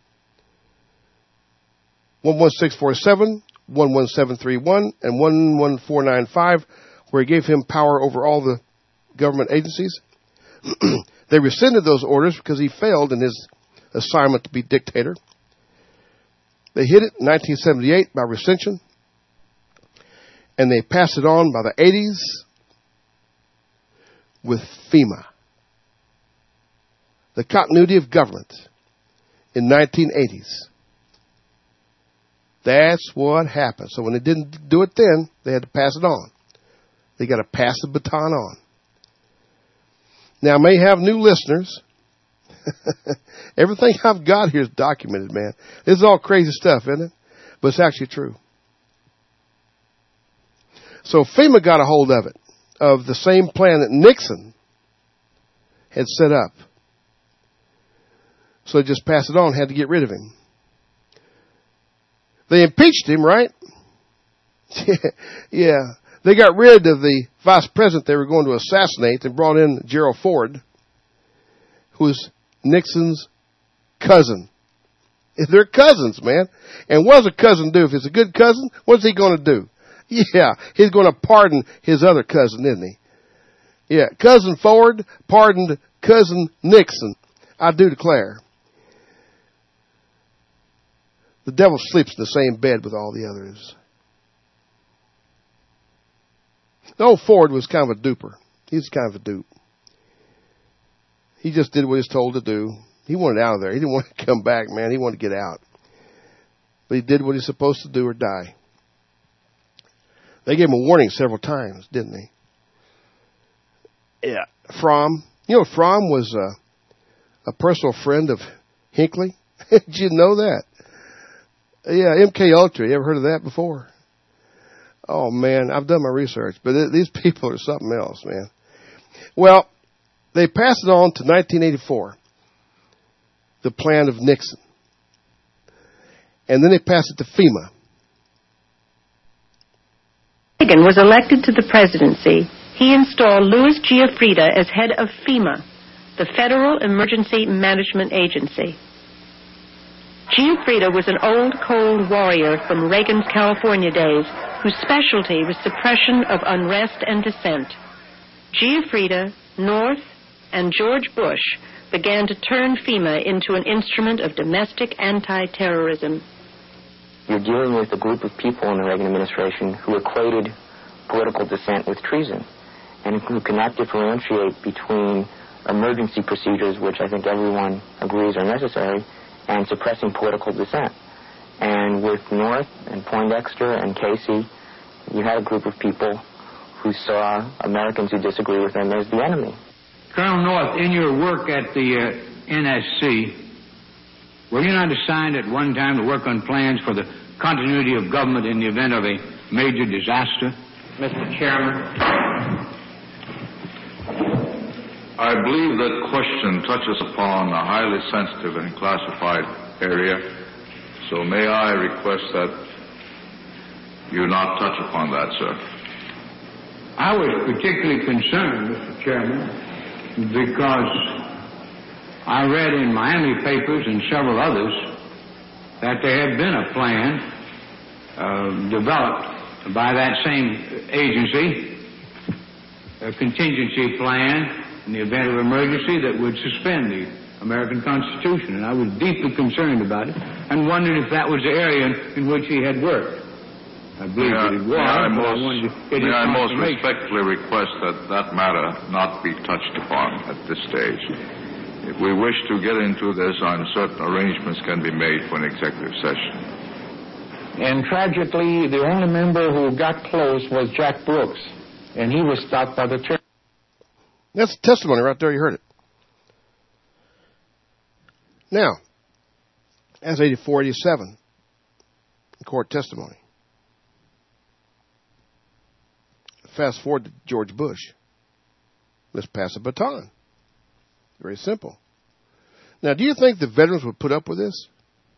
11647, 11731, and 11495, where he gave him power over all the government agencies. They rescinded those orders because he failed in his assignment to be dictator. They hit it in 1978 by rescission, and they passed it on by the 80s with FEMA, the continuity of government in 1980s. That's what happened. So when they didn't do it then, they had to pass it on. They got to pass the baton on. Now, I may have new listeners. Everything I've got here is documented, man. This is all crazy stuff, isn't it? But it's actually true. So FEMA got a hold of it, of the same plan that Nixon had set up. So they just passed it on, had to get rid of him. They impeached him, right? Yeah. They got rid of the vice president they were going to assassinate and brought in Gerald Ford, who was Nixon's cousin. They're cousins, man. And what does a cousin do? If it's a good cousin, what's he going to do? Yeah, he's going to pardon his other cousin, isn't he? Yeah, Cousin Ford pardoned Cousin Nixon. I do declare. The devil sleeps in the same bed with all the others. The old Ford was kind of a duper. He was kind of a dupe. He just did what he was told to do. He wanted out of there. He didn't want to come back, man. He wanted to get out. But he did what he's supposed to do or die. They gave him a warning several times, didn't they? Yeah. Fromm. You know, Fromm was a personal friend of Hinckley. Did you know that? Yeah, MK Ultra. You ever heard of that before? Oh, man, I've done my research. But these people are something else, man. Well, they passed it on to 1984, the plan of Nixon. And then they passed it to FEMA. Reagan was elected to the presidency. He installed Louis Giuffrida as head of FEMA, the Federal Emergency Management Agency. Giuffrida was an old, cold warrior from Reagan's California days whose specialty was suppression of unrest and dissent. Giuffrida, North, and George Bush began to turn FEMA into an instrument of domestic anti-terrorism. You're dealing with a group of people in the Reagan administration who equated political dissent with treason and who cannot differentiate between emergency procedures, which I think everyone agrees are necessary, and suppressing political dissent. And with North and Poindexter and Casey, you had a group of people who saw Americans who disagree with them as the enemy. Colonel North, in your work at the NSC, were you not assigned at one time to work on plans for the continuity of government in the event of a major disaster? Mr. Chairman. I believe that question touches upon a highly sensitive and classified area, so may I request that you not touch upon that, sir. I was particularly concerned, Mr. Chairman, because I read in Miami papers and several others that there had been a plan developed by that same agency, a contingency plan in the event of emergency that would suspend the American Constitution. And I was deeply concerned about it and wondered if that was the area in which he had worked. I believe that it was. May I most respectfully request that that matter not be touched upon at this stage. If we wish to get into this, certain arrangements can be made for an executive session. And tragically, the only member who got close was Jack Brooks, and he was stopped by the chairman. That's testimony right there. You heard it. Now, that's 84, 87, court testimony. Fast forward to George Bush. Let's pass the baton. Very simple. Now, do you think the veterans would put up with this?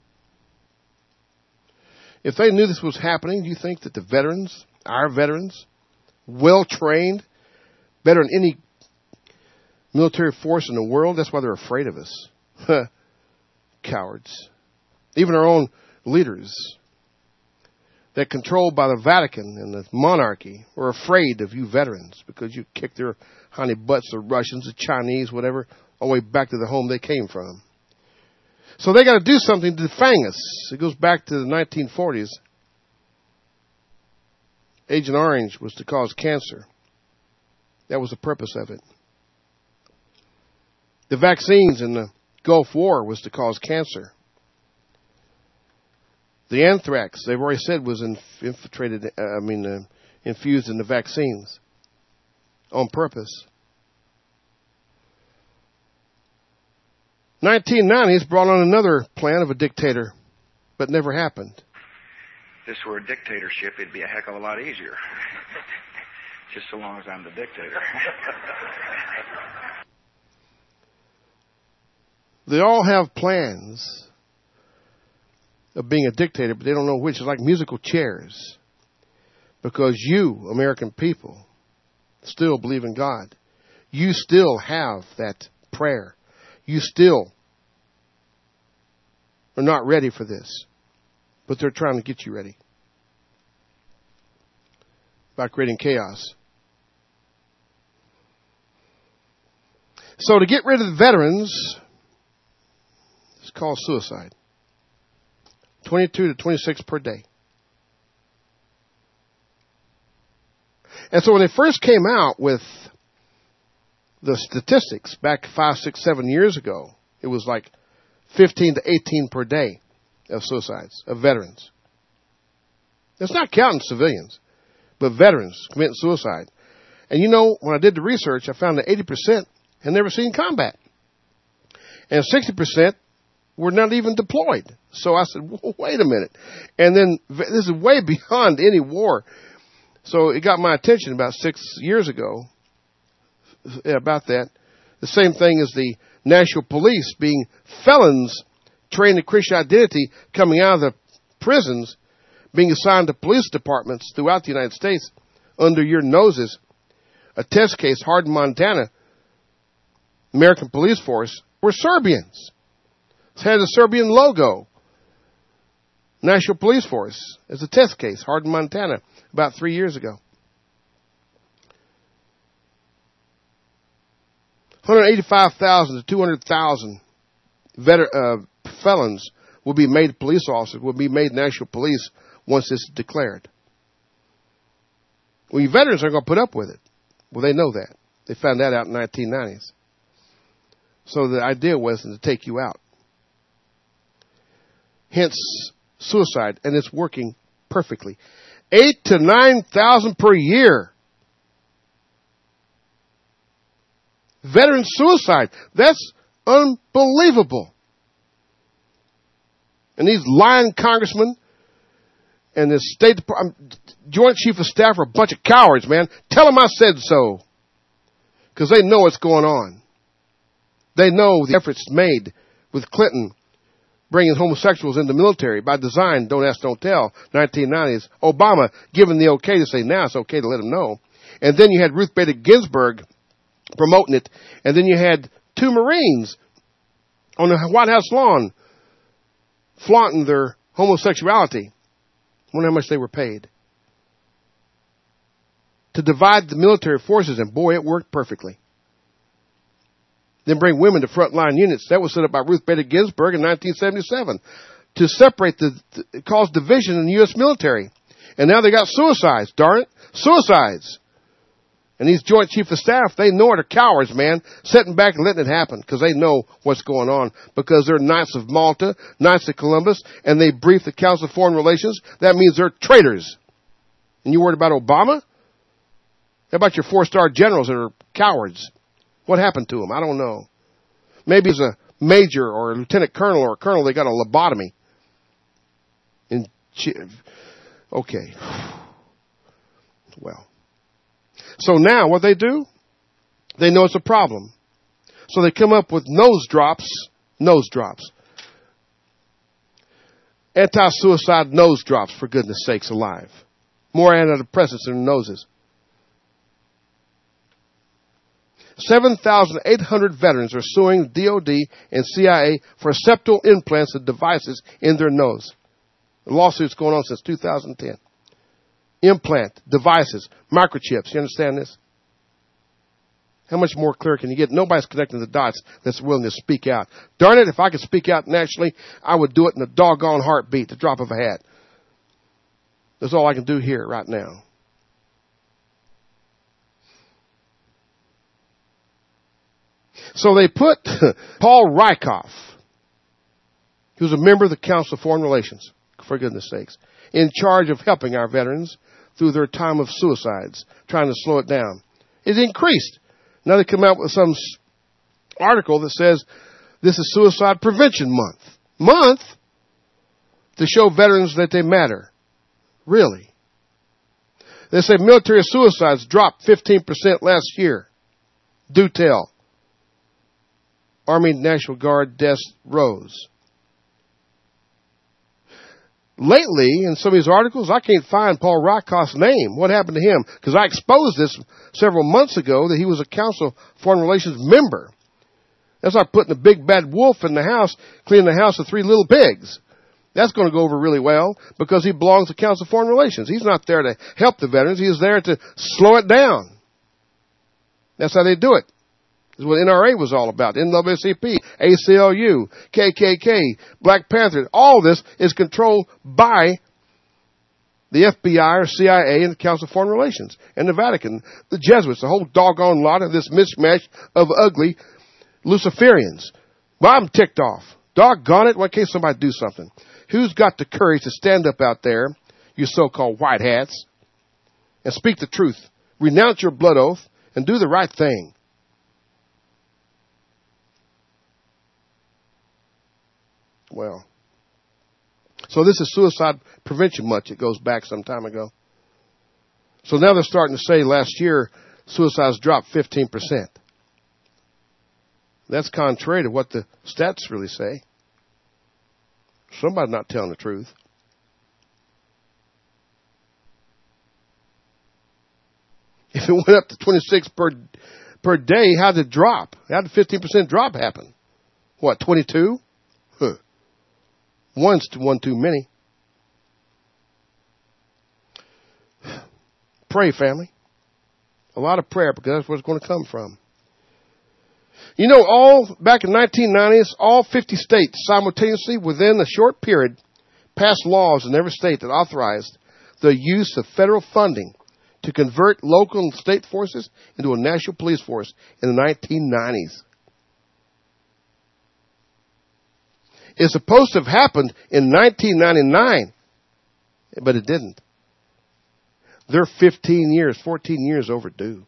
If they knew this was happening, do you think that the veterans, our veterans, well-trained, better than any military force in the world, that's why they're afraid of us. Cowards. Even our own leaders that controlled by the Vatican and the monarchy were afraid of you veterans because you kicked their honey butts, the Russians, the Chinese, whatever, all the way back to the home they came from. So they got to do something to defang us. It goes back to the 1940s. Agent Orange was to cause cancer. That was the purpose of it. The vaccines in the Gulf War was to cause cancer. The anthrax, they've already said, was infused in the vaccines on purpose. 1990s brought on another plan of a dictator, but never happened. If this were a dictatorship, it'd be a heck of a lot easier. Just so long as I'm the dictator. They all have plans of being a dictator, but they don't know which. It's like musical chairs. Because you, American people, still believe in God. You still have that prayer. You still are not ready for this. But they're trying to get you ready by creating chaos. So to get rid of the veterans, it's called suicide. 22 to 26 per day. And so when they first came out with the statistics back 5, 6, 7 years ago, it was like 15 to 18 per day of suicides, of veterans. It's not counting civilians, but veterans committing suicide. And you know, when I did the research, I found that 80% had never seen combat. And 60% were not even deployed. So I said, well, wait a minute. And then this is way beyond any war. So it got my attention about 6 years ago about that. The same thing as the National Police being felons trained in Christian identity coming out of the prisons, being assigned to police departments throughout the United States under your noses. A test case, Hardin, Montana, American police force were Serbians. It had a Serbian logo. National Police Force as a test case, Hardin, Montana, about 3 years ago. 185,000 to 200,000 felons will be made police officers, will be made national police once this is declared. Well, you veterans aren't going to put up with it. Well, they know that. They found that out in the 1990s. So the idea was to take you out. Hence, suicide, and it's working perfectly. 8,000 to 9,000 per year. Veteran suicide. That's unbelievable. And these lying congressmen and the State Department, Joint Chief of Staff are a bunch of cowards, man. Tell them I said so. Because they know what's going on. They know the efforts made with Clinton bringing homosexuals into the military by design, don't ask, don't tell, 1990s. Obama giving the okay to say now it's okay to let them know. And then you had Ruth Bader Ginsburg promoting it. And then you had 2 Marines on the White House lawn flaunting their homosexuality. I wonder how much they were paid. To divide the military forces, and boy, it worked perfectly. Then bring women to frontline units. That was set up by Ruth Bader Ginsburg in 1977 to separate cause division in the U.S. military. And now they got suicides, darn it. Suicides. And these Joint Chief of Staff, they know it are cowards, man, sitting back and letting it happen because they know what's going on because they're Knights of Malta, Knights of Columbus, and they brief the Council of Foreign Relations. That means they're traitors. And you worried about Obama? How about your 4-star generals that are cowards? What happened to them? I don't know. Maybe as a major or a lieutenant colonel or a colonel, they got a lobotomy. Okay. Well. So now what they do, they know it's a problem. So they come up with nose drops. Anti-suicide nose drops, for goodness sakes alive. More antidepressants in their noses. 7,800 veterans are suing DOD and CIA for septal implants and devices in their nose. The lawsuit's going on since 2010. Implant, devices, microchips. You understand this? How much more clear can you get? Nobody's connecting the dots that's willing to speak out. Darn it, if I could speak out nationally, I would do it in a doggone heartbeat, the drop of a hat. That's all I can do here right now. So they put Paul Rieckhoff, who's a member of the Council of Foreign Relations, for goodness sakes, in charge of helping our veterans through their time of suicides, trying to slow it down. It increased. Now they come out with some article that says This is Suicide Prevention Month. Month? To show veterans that they matter. Really. They say military suicides dropped 15% last year. Do tell. Army National Guard deaths rose. Lately, in some of these articles, I can't find Paul Rieckhoff's name. What happened to him? Because I exposed this several months ago that he was a Council of Foreign Relations member. That's like putting a big bad wolf in the house, cleaning the house of 3 little pigs. That's going to go over really well because he belongs to Council of Foreign Relations. He's not there to help the veterans. He is there to slow it down. That's how they do it. That's what NRA was all about. NAACP, ACLU, KKK, Black Panther. All this is controlled by the FBI or CIA and the Council of Foreign Relations and the Vatican, the Jesuits, the whole doggone lot of this mishmash of ugly Luciferians. Well, I'm ticked off. Doggone it. Why can't somebody do something? Who's got the courage to stand up out there, you so-called white hats, and speak the truth, renounce your blood oath, and do the right thing? Well, so this is Suicide Prevention Month. It goes back some time ago. So now they're starting to say last year suicides dropped 15%. That's contrary to what the stats really say. Somebody's not telling the truth. If it went up to 26 per day, how did it drop? How did 15% drop happen? What, 22? Huh. One's one too many. Pray, family. A lot of prayer, because that's where it's going to come from. You know, back in 1990s, all 50 states simultaneously within a short period passed laws in every state that authorized the use of federal funding to convert local and state forces into a national police force in the 1990s. It's supposed to have happened in 1999, but it didn't. They're 14 years overdue.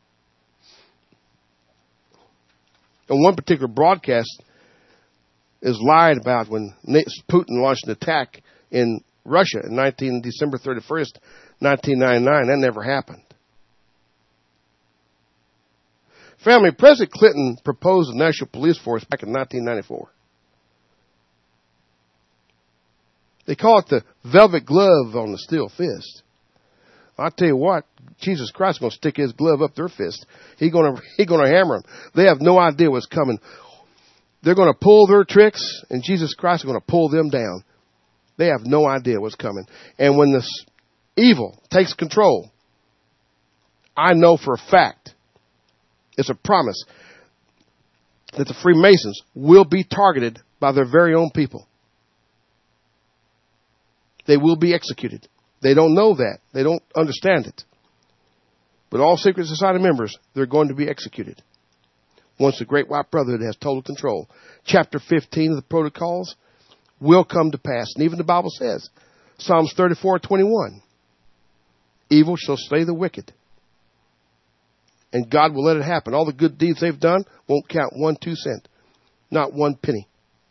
And one particular broadcast is lied about when Putin launched an attack in Russia in December 31st, 1999. That never happened. Family, President Clinton proposed a national police force back in 1994. They call it the velvet glove on the steel fist. I'll tell you what, Jesus Christ is going to stick his glove up their fist. He's going to hammer them. They have no idea what's coming. They're going to pull their tricks, and Jesus Christ is going to pull them down. They have no idea what's coming. And when this evil takes control, I know for a fact, it's a promise, that the Freemasons will be targeted by their very own people. They will be executed. They don't know that. They don't understand it. But all secret society members, they're going to be executed once the Great White Brotherhood has total control. Chapter 15 of the Protocols will come to pass. And even the Bible says, Psalms 34:21, evil shall slay the wicked. And God will let it happen. All the good deeds they've done won't count 1 2 cent, not 1 penny.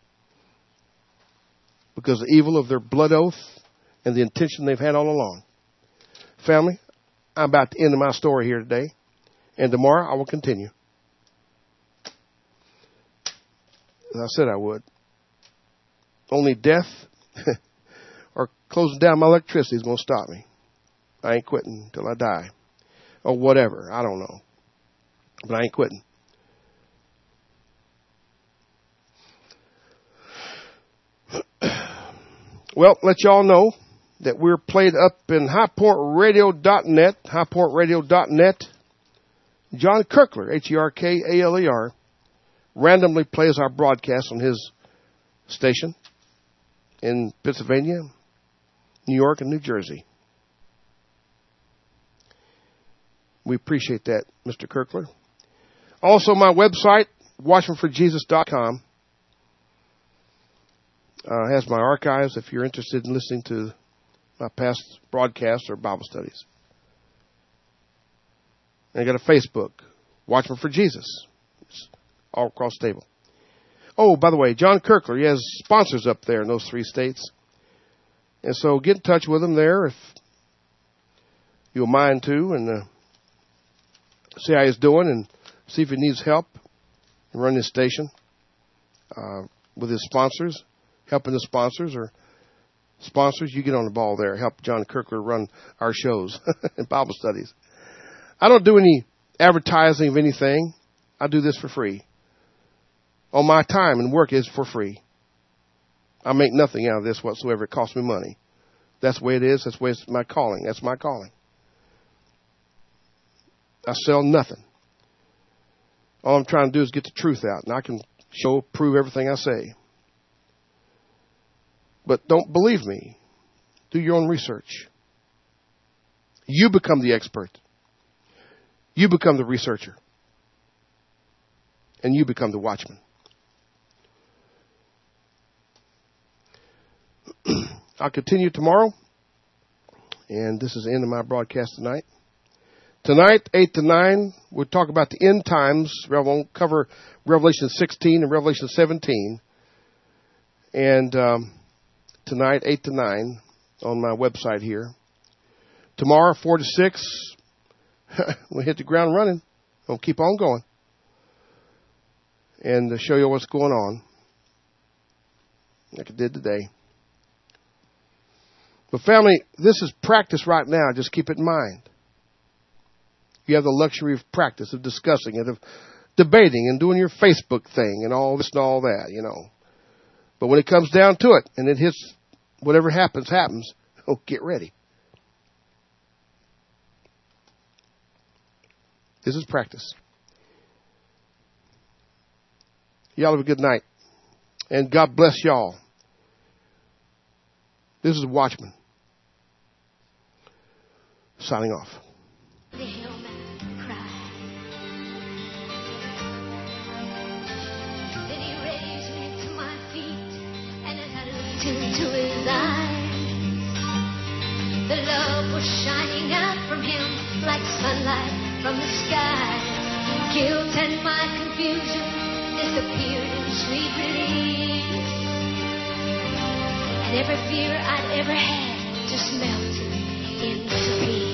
Because the evil of their blood oath and the intention they've had all along. Family, I'm about to end my story here today. And tomorrow I will continue. As I said I would. Only death or closing down my electricity is going to stop me. I ain't quitting until I die. Or whatever. I don't know. But I ain't quitting. Well, let y'all know that we're played up in highpointradio.net, highpointradio.net. John Kerkler, Herkaleer, randomly plays our broadcast on his station in Pennsylvania, New York, and New Jersey. We appreciate that, Mr. Kerkler. Also, my website, watchmanforjesus.com, has my archives if you're interested in listening to my past broadcasts or Bible studies. And I got a Facebook, Watchman for Jesus. It's all across the table. Oh, by the way, John Kirkler, he has sponsors up there in those 3 states. And so get in touch with him there if you'll mind to, and see how he's doing and see if he needs help in running his station with his sponsors, helping the sponsors, or sponsors, you get on the ball there. Help John Kirkler run our shows and Bible studies. I don't do any advertising of anything. I do this for free. All my time and work is for free. I make nothing out of this whatsoever. It costs me money. That's the way it is. That's the way it's my calling. That's my calling. I sell nothing. All I'm trying to do is get the truth out, and I can prove everything I say. But don't believe me. Do your own research. You become the expert. You become the researcher. And you become the watchman. I'll continue tomorrow. And this is the end of my broadcast tonight. Tonight, 8 to 9, we'll talk about the end times. We'll cover Revelation 16 and Revelation 17. And tonight, 8 to 9, on my website here. Tomorrow, 4 to 6, we'll hit the ground running. We'll keep on going. And show you what's going on, like I did today. But family, this is practice right now. Just keep it in mind. You have the luxury of practice, of discussing it, of debating and doing your Facebook thing and all this and all that, you know. But when it comes down to it and it hits, whatever happens, oh, get ready. This is practice. Y'all have a good night. And God bless y'all. This is Watchman. Signing off. The hillman cried. Then he raised me to my feet, and as I looked into his eyes, the love was shining out from him like sunlight from the sky. Guilt and my confusion disappeared in sweet release, and every fear I'd ever had just melted into peace.